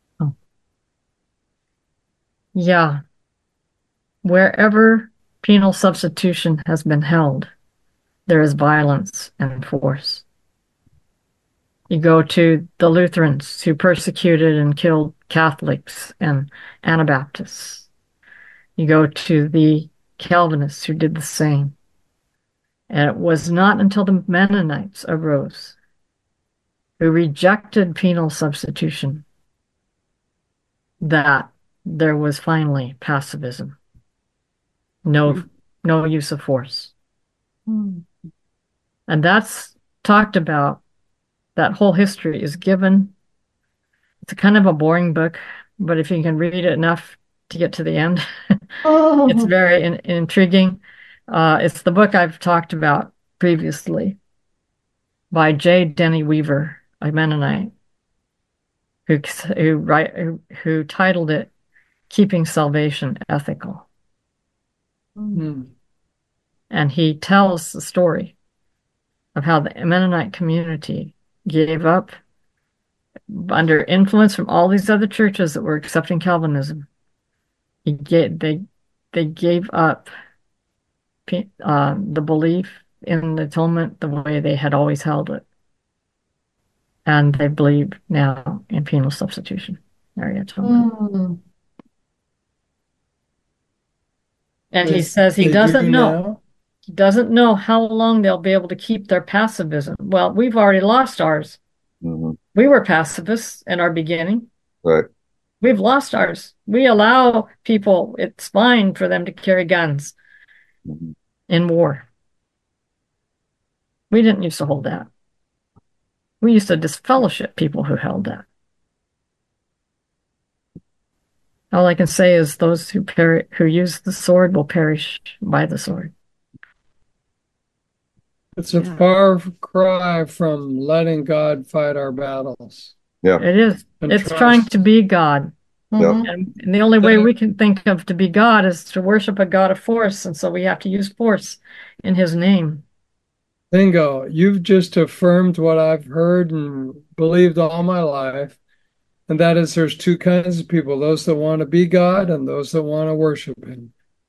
yeah, wherever penal substitution has been held, there is violence and force. You go to the Lutherans who persecuted and killed Catholics and Anabaptists. You go to the Calvinists who did the same. And it was not until the Mennonites arose who rejected penal substitution that there was finally pacifism. No use of force. And that's talked about. That whole history is given. It's a kind of a boring book, but if you can read it enough to get to the end, it's very intriguing. It's the book I've talked about previously by J. Denny Weaver, a Mennonite, who titled it "Keeping Salvation Ethical," and he tells the story of how the Mennonite community gave up under influence from all these other churches that were accepting Calvinism. They gave up the belief in the atonement the way they had always held it, and they believe now in penal substitution, area atonement. And he says he doesn't know. He doesn't know how long they'll be able to keep their pacifism. Well, we've already lost ours. We were pacifists in our beginning. Right. We've lost ours. We allow people, it's fine for them to carry guns in war. We didn't used to hold that. We used to disfellowship people who held that. All I can say is those who use the sword will perish by the sword. It's a far cry from letting God fight our battles. Yeah. It is. It's trying to be God. And the only way we can think of to be God is to worship a God of force. And so we have to use force in his name. Bingo. You've just affirmed what I've heard and believed all my life. And that is there's two kinds of people, those that want to be God and those that want to worship him.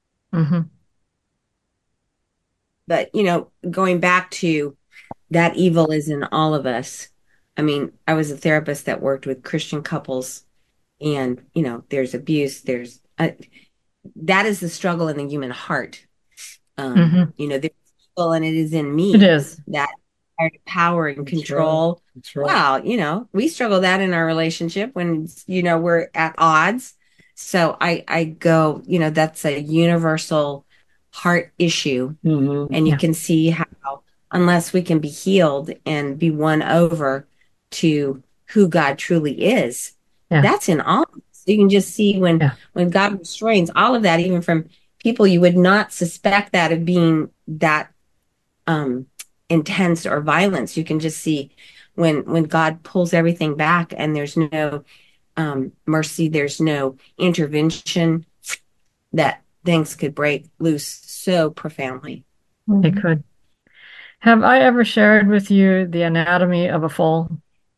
But, going back to that evil is in all of us. I mean, I was a therapist that worked with Christian couples, and, there's abuse. That is the struggle in the human heart. There's evil, and it is in me. It is. That power and control. That's right. Wow, we struggle that in our relationship when, we're at odds. So I go, that's a universal heart issue. And you can see how, unless we can be healed and be won over to who God truly is, that's in all. So you can just see when God restrains all of that, even from people you would not suspect that of being that intense or violence. You can just see when God pulls everything back and there's no mercy, there's no intervention, that things could break loose so profoundly. They could. Have I ever shared with you the anatomy of a fall?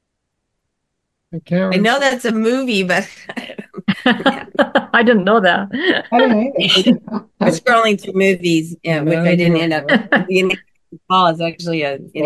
I know that's a movie, but I didn't know that. I don't know. I was scrolling through movies, which I didn't end up. The fall is actually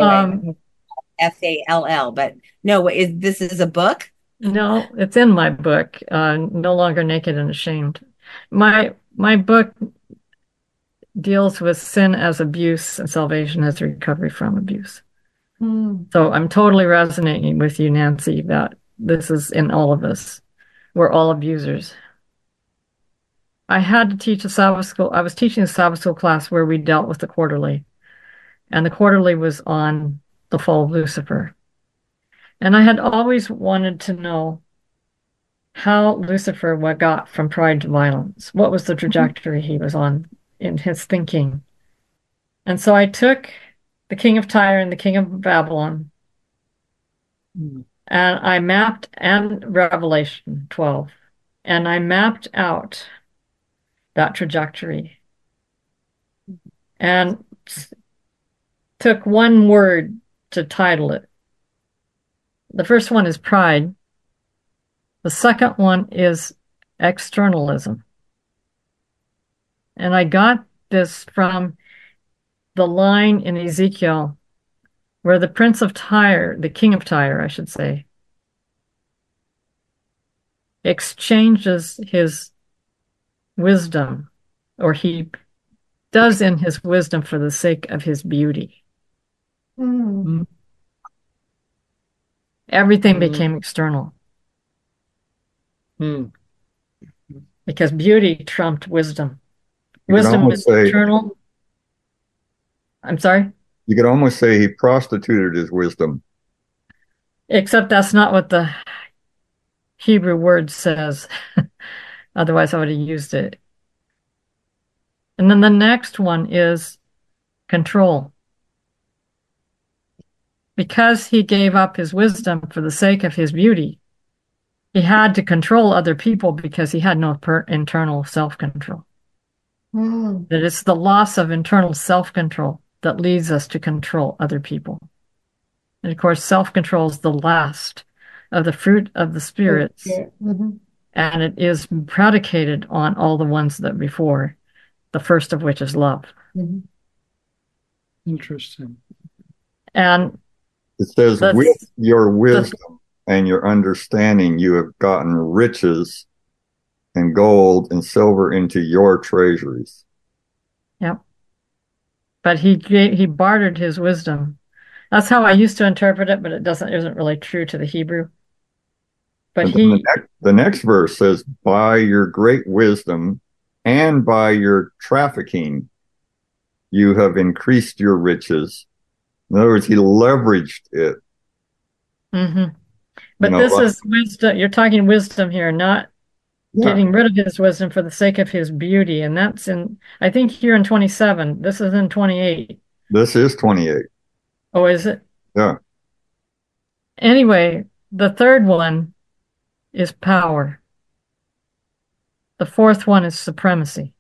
FALL, but no, this is a book? No, it's in my book, No Longer Naked and Ashamed. My book deals with sin as abuse and salvation as recovery from abuse. Mm. So I'm totally resonating with you, Nancy, that this is in all of us. We're all abusers. I had to teach a Sabbath school. I was teaching a Sabbath school class where we dealt with the quarterly, and the quarterly was on the fall of Lucifer. And I had always wanted to know how Lucifer got from pride to violence. What was the trajectory he was on in his thinking? And so I took the king of Tyre and the king of Babylon, and I mapped, and Revelation 12, and I mapped out that trajectory and took one word to title it. The first one is pride. The second one is externalism. And I got this from the line in Ezekiel where the prince of Tyre, the king of Tyre, I should say, exchanges his wisdom, or he does in his wisdom for the sake of his beauty. Mm. Everything became external because beauty trumped wisdom. Wisdom is eternal. I'm sorry? You could almost say he prostituted his wisdom. Except that's not what the Hebrew word says. Otherwise, I would have used it. And then the next one is control. Because he gave up his wisdom for the sake of his beauty, he had to control other people because he had no internal self-control. Mm. That it's the loss of internal self-control that leads us to control other people. And of course, self-control is the last of the fruit of the spirits, Mm-hmm. and it is predicated on all the ones that before, the first of which is love. Mm-hmm. Interesting. And it says, with your wisdom and your understanding, you have gotten riches and gold and silver into your treasuries. Yep. But he bartered his wisdom. That's how I used to interpret it, but it isn't really true to the Hebrew. But the next verse says, by your great wisdom and by your trafficking, you have increased your riches. In other words, he leveraged it. Mm-hmm. But this is wisdom. You're talking wisdom here, not getting rid of his wisdom for the sake of his beauty. And that's I think here in 27. This is in 28. This is 28. Oh, is it? Yeah. Anyway, the third one is power. The fourth one is supremacy.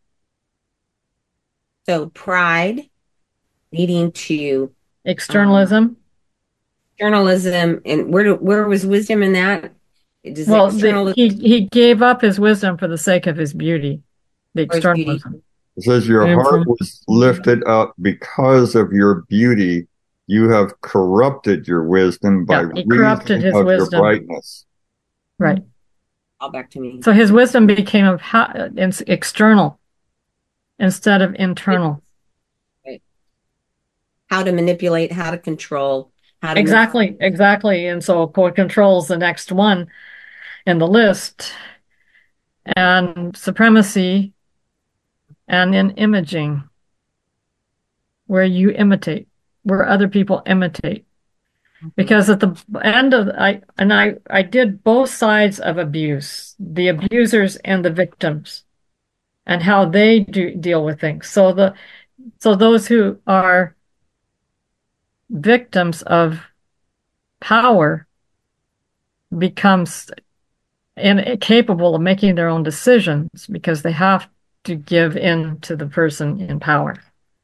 So pride leading to externalism. Externalism, and where was wisdom in that? He gave up his wisdom for the sake of his beauty. The externalism. It says your heart was lifted up because of your beauty. You have corrupted your wisdom by reason of your brightness. Right. All back to me. So his wisdom became external instead of internal. Right. How to manipulate, how to control, how to exactly. And so control's the next one in the list, and supremacy, and in imaging, where you imitate, where other people imitate. Because at the end of I did both sides of abuse, the abusers and the victims, and how they deal with things. So those who are victims of power becomes incapable of making their own decisions because they have to give in to the person in power.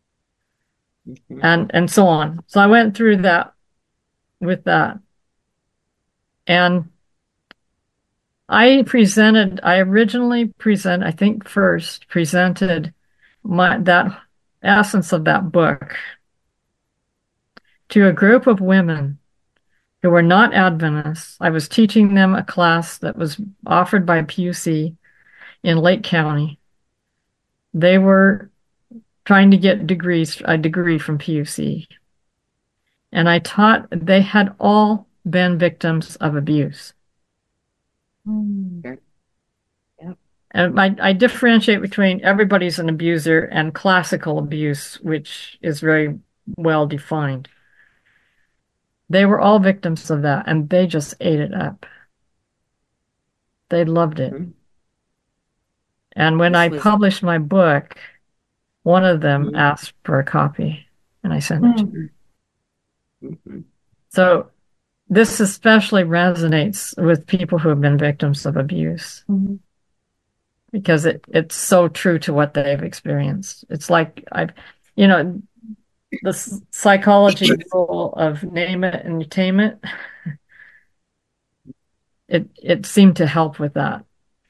And so on. So I went through that with that. And I originally presented that essence of that book to a group of women who were not Adventists. I was teaching them a class that was offered by PUC in Lake County. They were trying to get a degree from PUC. And I taught, they had all been victims of abuse. Okay. Yep. And I differentiate between everybody's an abuser and classical abuse, which is very well defined. They were all victims of that, and they just ate it up. They loved it. Mhm. And when This I was published my book, one of them Mhm. asked for a copy, and I sent it to her. Mhm. So this especially resonates with people who have been victims of abuse because it's so true to what they've experienced. It's like you know, the psychology rule of name it and you tame it. It seemed to help with that.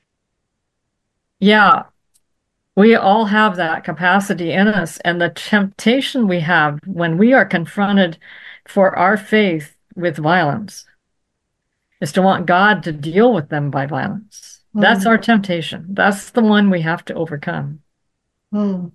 Yeah, we all have that capacity in us, and the temptation we have when we are confronted for our faith with violence is to want God to deal with them by violence. That's our temptation. That's the one we have to overcome. I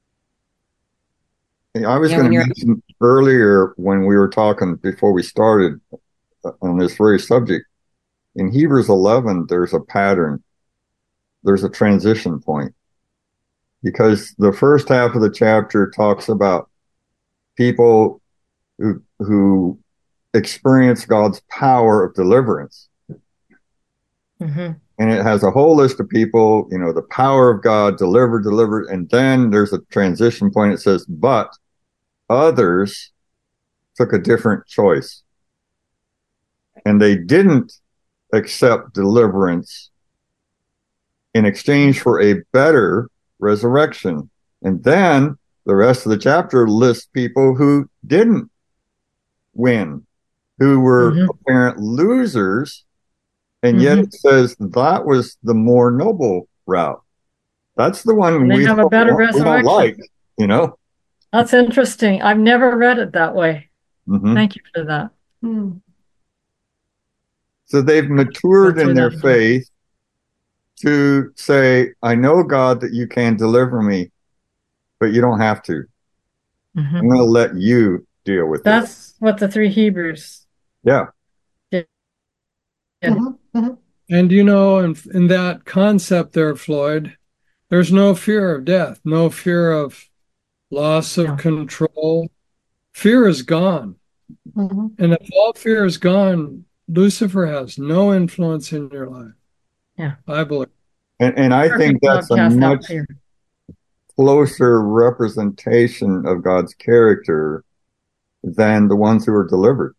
was Yeah, going when to you're mention earlier when we were talking before we started on this very subject, in Hebrews 11, there's a pattern, there's a transition point. Because the first half of the chapter talks about people who experience God's power of deliverance. Mm-hmm. And it has a whole list of people, you know, the power of God, delivered. And then there's a transition point. It says, but others took a different choice. And they didn't accept deliverance in exchange for a better resurrection. And then the rest of the chapter lists people who didn't win, who were apparent losers. And yet it says that was the more noble route. That's the one And they have a better we don't resurrection. like, you know? That's interesting. I've never read it that way. Mm-hmm. Thank you for that. So they've matured Go in through their that again. faith to say, I know, God, that you can deliver me, but you don't have to. I'm going to let you deal with it. That's what the three Hebrews Yeah. did. And you know, in that concept there, Floyd, there's no fear of death, no fear of loss of No. control. Fear is gone. And if all fear is gone, Lucifer has no influence in your life. Yeah. I believe. And I think Perfect love that's a casts out much fear. closer representation of God's character than the ones who are delivered.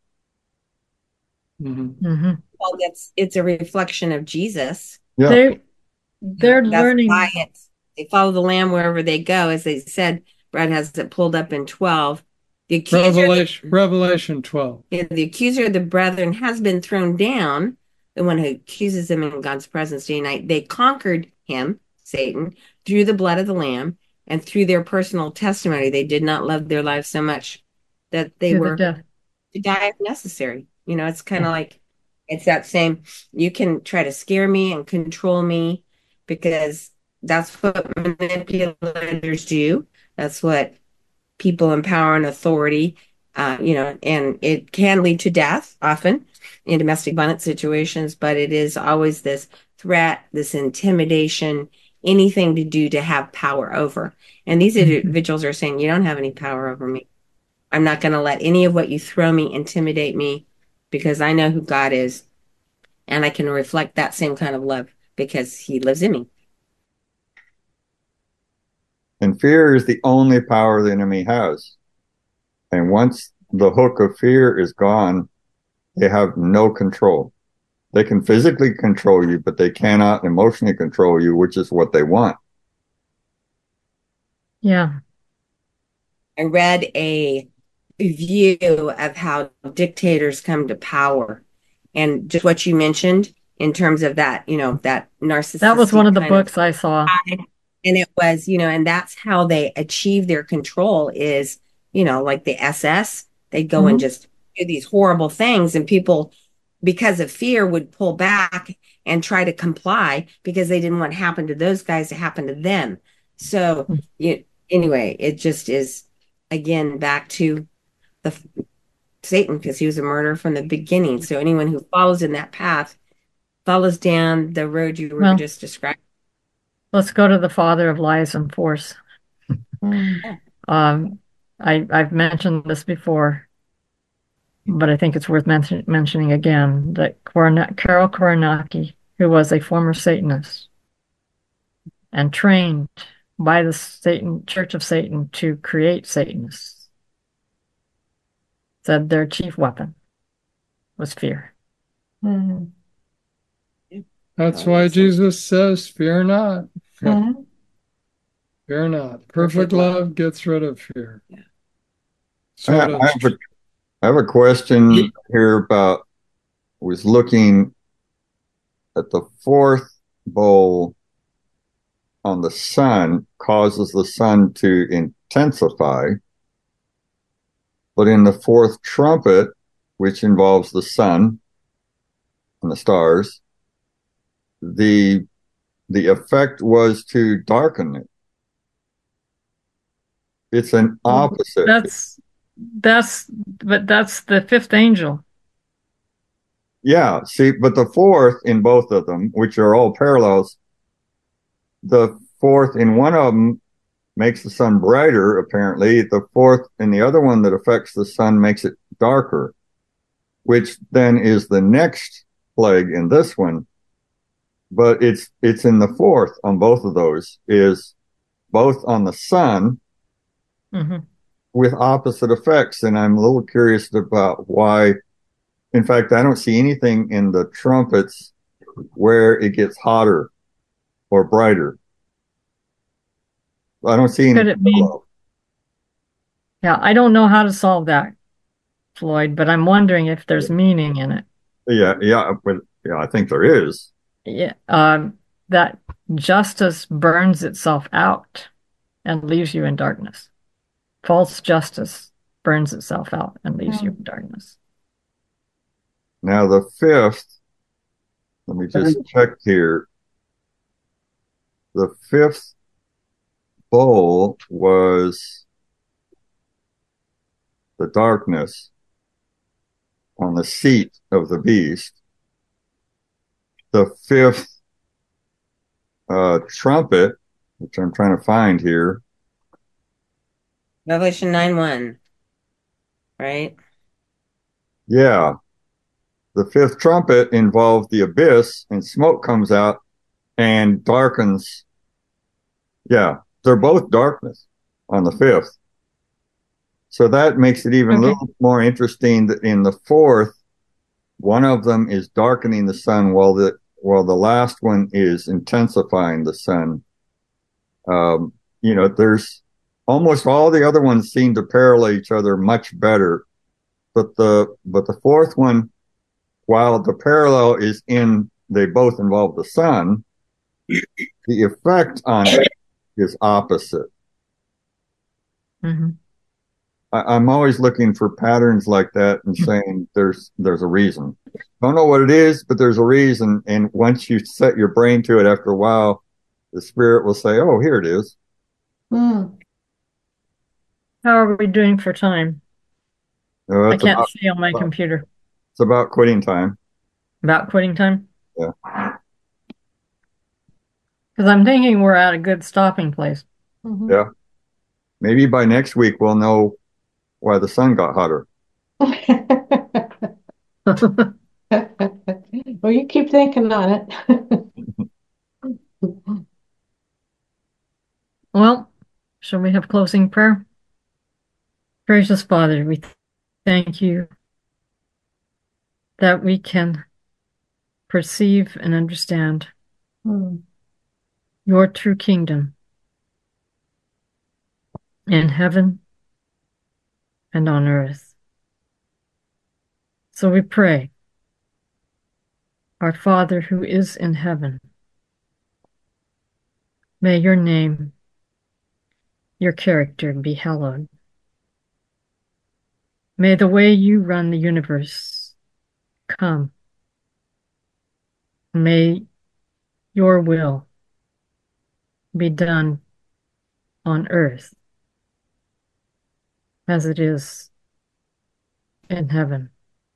well, it's a reflection of Jesus. Yeah. They're That's learning. why they follow the Lamb wherever they go, as they said. Brad has it pulled up in 12. The accuser, Revelation 12. the accuser of the brethren has been thrown down, the one who accuses them in God's presence day and night. They conquered him, Satan, through the blood of the Lamb and through their personal testimony. They did not love their lives so much that they To the were death. to die if necessary. You know, it's kind of Yeah. like, it's that same, you can try to scare me and control me because that's what manipulators do. That's what people in power and authority, you know, and it can lead to death often in domestic violence situations, but it is always this threat, this intimidation, anything to do to have power over. And these individuals are saying, you don't have any power over me. I'm not going to let any of what you throw me intimidate me because I know who God is and I can reflect that same kind of love because he lives in me. And fear is the only power the enemy has. And once the hook of fear is gone, they have no control. They can physically control you, but they cannot emotionally control you, which is what they want. Yeah. I read a review of how dictators come to power and just what you mentioned in terms of that, you know, that narcissistic. That was one of the books I saw. And it was, you know, and that's how they achieve their control is, you know, like the SS, they go and just do these horrible things and people, because of fear, would pull back and try to comply because they didn't want what happened to those guys to happen to them. So anyway, it just is again back to the Satan because he was a murderer from the beginning. So anyone who follows in that path follows down the road you were Well, just describing. let's go to the father of lies and force. Mm. Yeah. Um, I've mentioned this before, but I think it's worth mentioning again that Carol Koronaki, who was a former Satanist and trained by the Satan Church of Satan to create Satanists, said their chief weapon was fear. Mm. That's Totally why makes sense. Jesus says, fear not. Mm. Fear not. Perfect Perfect love. love gets rid of fear. Yeah. So I does have I have a question here about, was looking at the fourth bowl on the sun causes the sun to intensify, but in the fourth trumpet, which involves the sun and the stars, the the effect was to darken it. It's an opposite. That's but that's the fifth angel. Yeah, see, but the fourth in both of them, which are all parallels, the fourth in one of them makes the sun brighter, apparently. The fourth in the other one that affects the sun makes it darker, which then is the next plague in this one. But it's in the fourth on both of those, is both on the sun Hmm. with opposite effects. And I'm a little curious about why. In fact, I don't see anything in the trumpets where it gets hotter or brighter. I don't see any Could it be? parallel. Yeah, I don't know how to solve that, Floyd, but I'm wondering if there's meaning in it. Yeah, I think there is. Yeah, that justice burns itself out and leaves you in darkness. False justice burns itself out and leaves you Mm. in darkness. Now the fifth, let me just check here. The fifth bowl was the darkness on the seat of the beast. The fifth trumpet, which I'm trying to find here. Revelation 9:1, right? Yeah, the fifth trumpet involved the abyss, and smoke comes out and darkens. Yeah, they're both darkness on the fifth. So that makes it even a Okay. little more interesting that in the fourth, one of them is darkening the sun while the last one is intensifying the sun. There's almost all the other ones seem to parallel each other much better, but the fourth one, while the parallel is in they both involve the sun, the effect on it is opposite. Hmm. I'm always looking for patterns like that and saying there's a reason. Don't know what it is, but there's a reason. And once you set your brain to it, after a while, the spirit will say, "Oh, here it is." Mm. How are we doing for time? I It's can't about see on my computer. it's about quitting time. About quitting time? Yeah, Because I'm thinking we're at a good stopping place. Mhm. yeah. Maybe by next week we'll know why the sun got hotter. Well, you keep thinking on it. Well, shall we have closing prayer? Gracious Father, we thank you that we can perceive and understand Mm. your true kingdom in heaven and on earth. So we pray, our Father who is in heaven, may your name, your character be hallowed. May the way you run the universe come. May your will be done on earth as it is in heaven.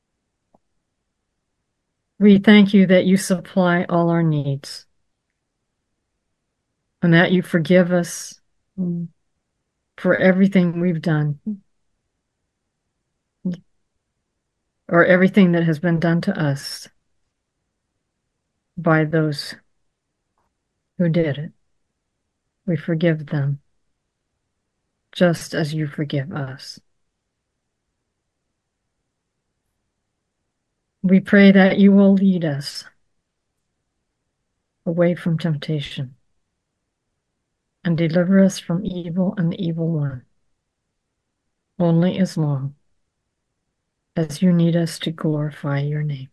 We thank you that you supply all our needs and that you forgive us for everything we've done or everything that has been done to us by those who did it. We forgive them just as you forgive us. We pray that you will lead us away from temptation and deliver us from evil and the evil one, only as long as you need us to glorify your name.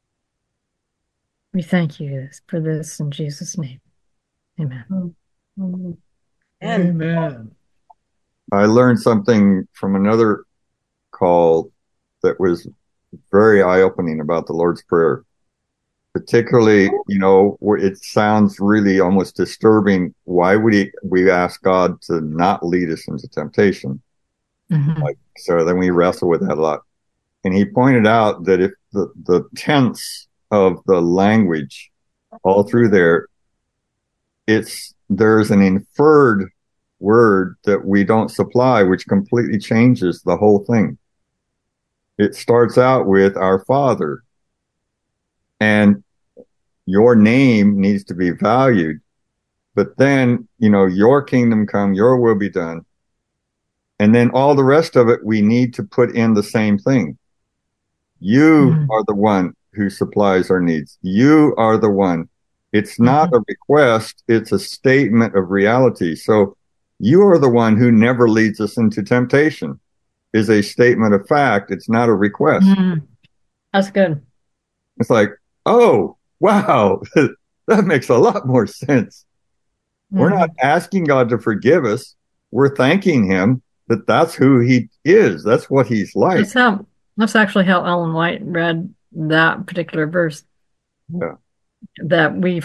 We thank you for this in Jesus' name. Amen. Mm. And Amen. I learned something from another call that was very eye-opening about the Lord's Prayer. Particularly, where it sounds really almost disturbing. Why would we ask God to not lead us into temptation? Mhm. So then we wrestle with that a lot. And he pointed out that if the tense of the language all through there, there's an inferred word that we don't supply, which completely changes the whole thing. It starts out with our Father, and your name needs to be valued. But then, your kingdom come, your will be done. And then all the rest of it, we need to put in the same thing. You are the one who supplies our needs. You are the one. It's not a request. It's a statement of reality. So you are the one who never leads us into temptation is a statement of fact. It's not a request. That's good. It's like, oh, wow, that makes a lot more sense. We're not asking God to forgive us. We're thanking him that that's who he is. That's what he's like. That's actually how Ellen White read that particular verse. Yeah. That we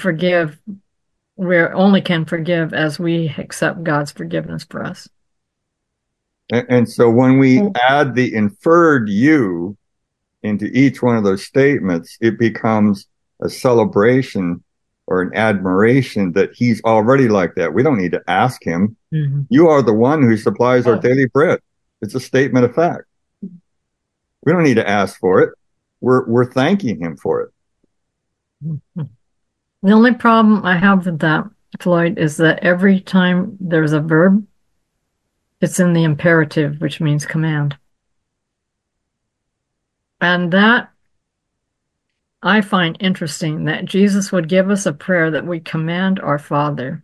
only can forgive as we accept God's forgiveness for us. And so when we add the inferred you into each one of those statements, it becomes a celebration or an admiration that he's already like that. We don't need to ask him. You are the one who supplies our daily bread. It's a statement of fact. We don't need to ask for it. We're thanking him for it. The only problem I have with that, Floyd, is that every time there's a verb, it's in the imperative, which means command. And that I find interesting, that Jesus would give us a prayer that we command our Father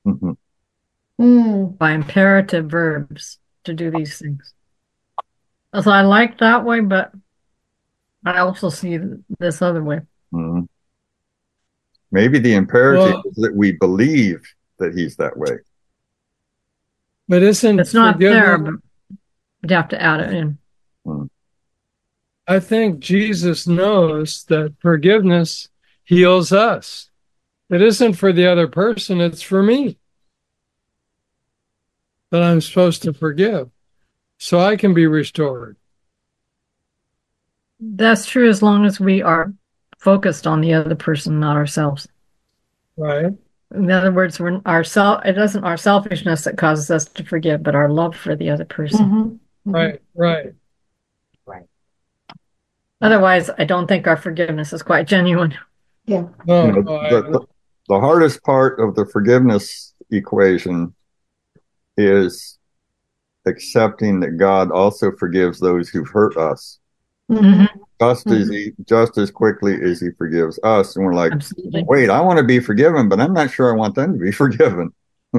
by imperative verbs to do these things. So I like that way, but I also see this other way. Maybe the imperative is that we believe that he's that way. But isn't it's not there, but you have to add it in. I think Jesus knows that forgiveness heals us. It isn't for the other person, it's for me that I'm supposed to forgive so I can be restored. That's true as long as we are focused on the other person, not ourselves. Right. In other words, it isn't our selfishness that causes us to forgive, but our love for the other person. Right. Otherwise, I don't think our forgiveness is quite genuine. Yeah. The hardest part of the forgiveness equation is accepting that God also forgives those who've hurt us. Just as quickly as he forgives us. And we're like, absolutely. Wait, I want to be forgiven, but I'm not sure I want them to be forgiven.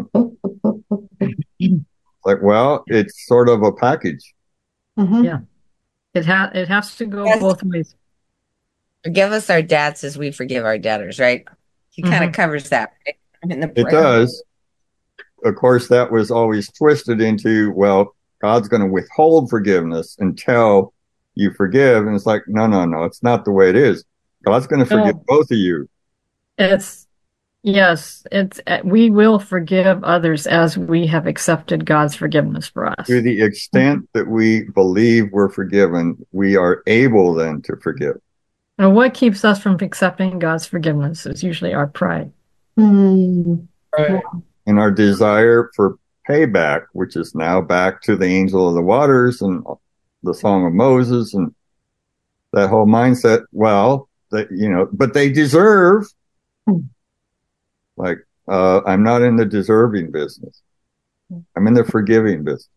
Like, well, it's sort of a package. Yeah. It has to go both ways. Forgive us our debts as we forgive our debtors, right? He kind of covers that, right? In the prayer. It does. Of course, that was always twisted into, well, God's going to withhold forgiveness until you forgive. And it's like, no, it's not the way it is. God's going to forgive both of you. It's Yes, it's we will forgive others as we have accepted God's forgiveness for us. To the extent that we believe we're forgiven, we are able then to forgive. And what keeps us from accepting God's forgiveness is usually our pride. Mm. Right. And our desire for payback, which is now back to the angel of the waters and the Song of Moses and that whole mindset. Well, that, but they deserve, like, I'm not in the deserving business. I'm in the forgiving business.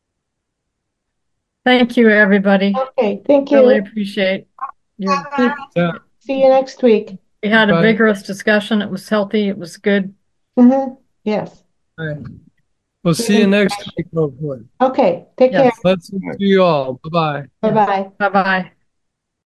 Thank you, everybody. Okay, thank Really you. appreciate your. Yeah. See you next week. We had a Bye. vigorous discussion. It was healthy. It was good. Yes. Right. We'll see you next week, hopefully. Okay, take care. Yes. Let's see you all. Bye-bye. Bye-bye. Bye-bye.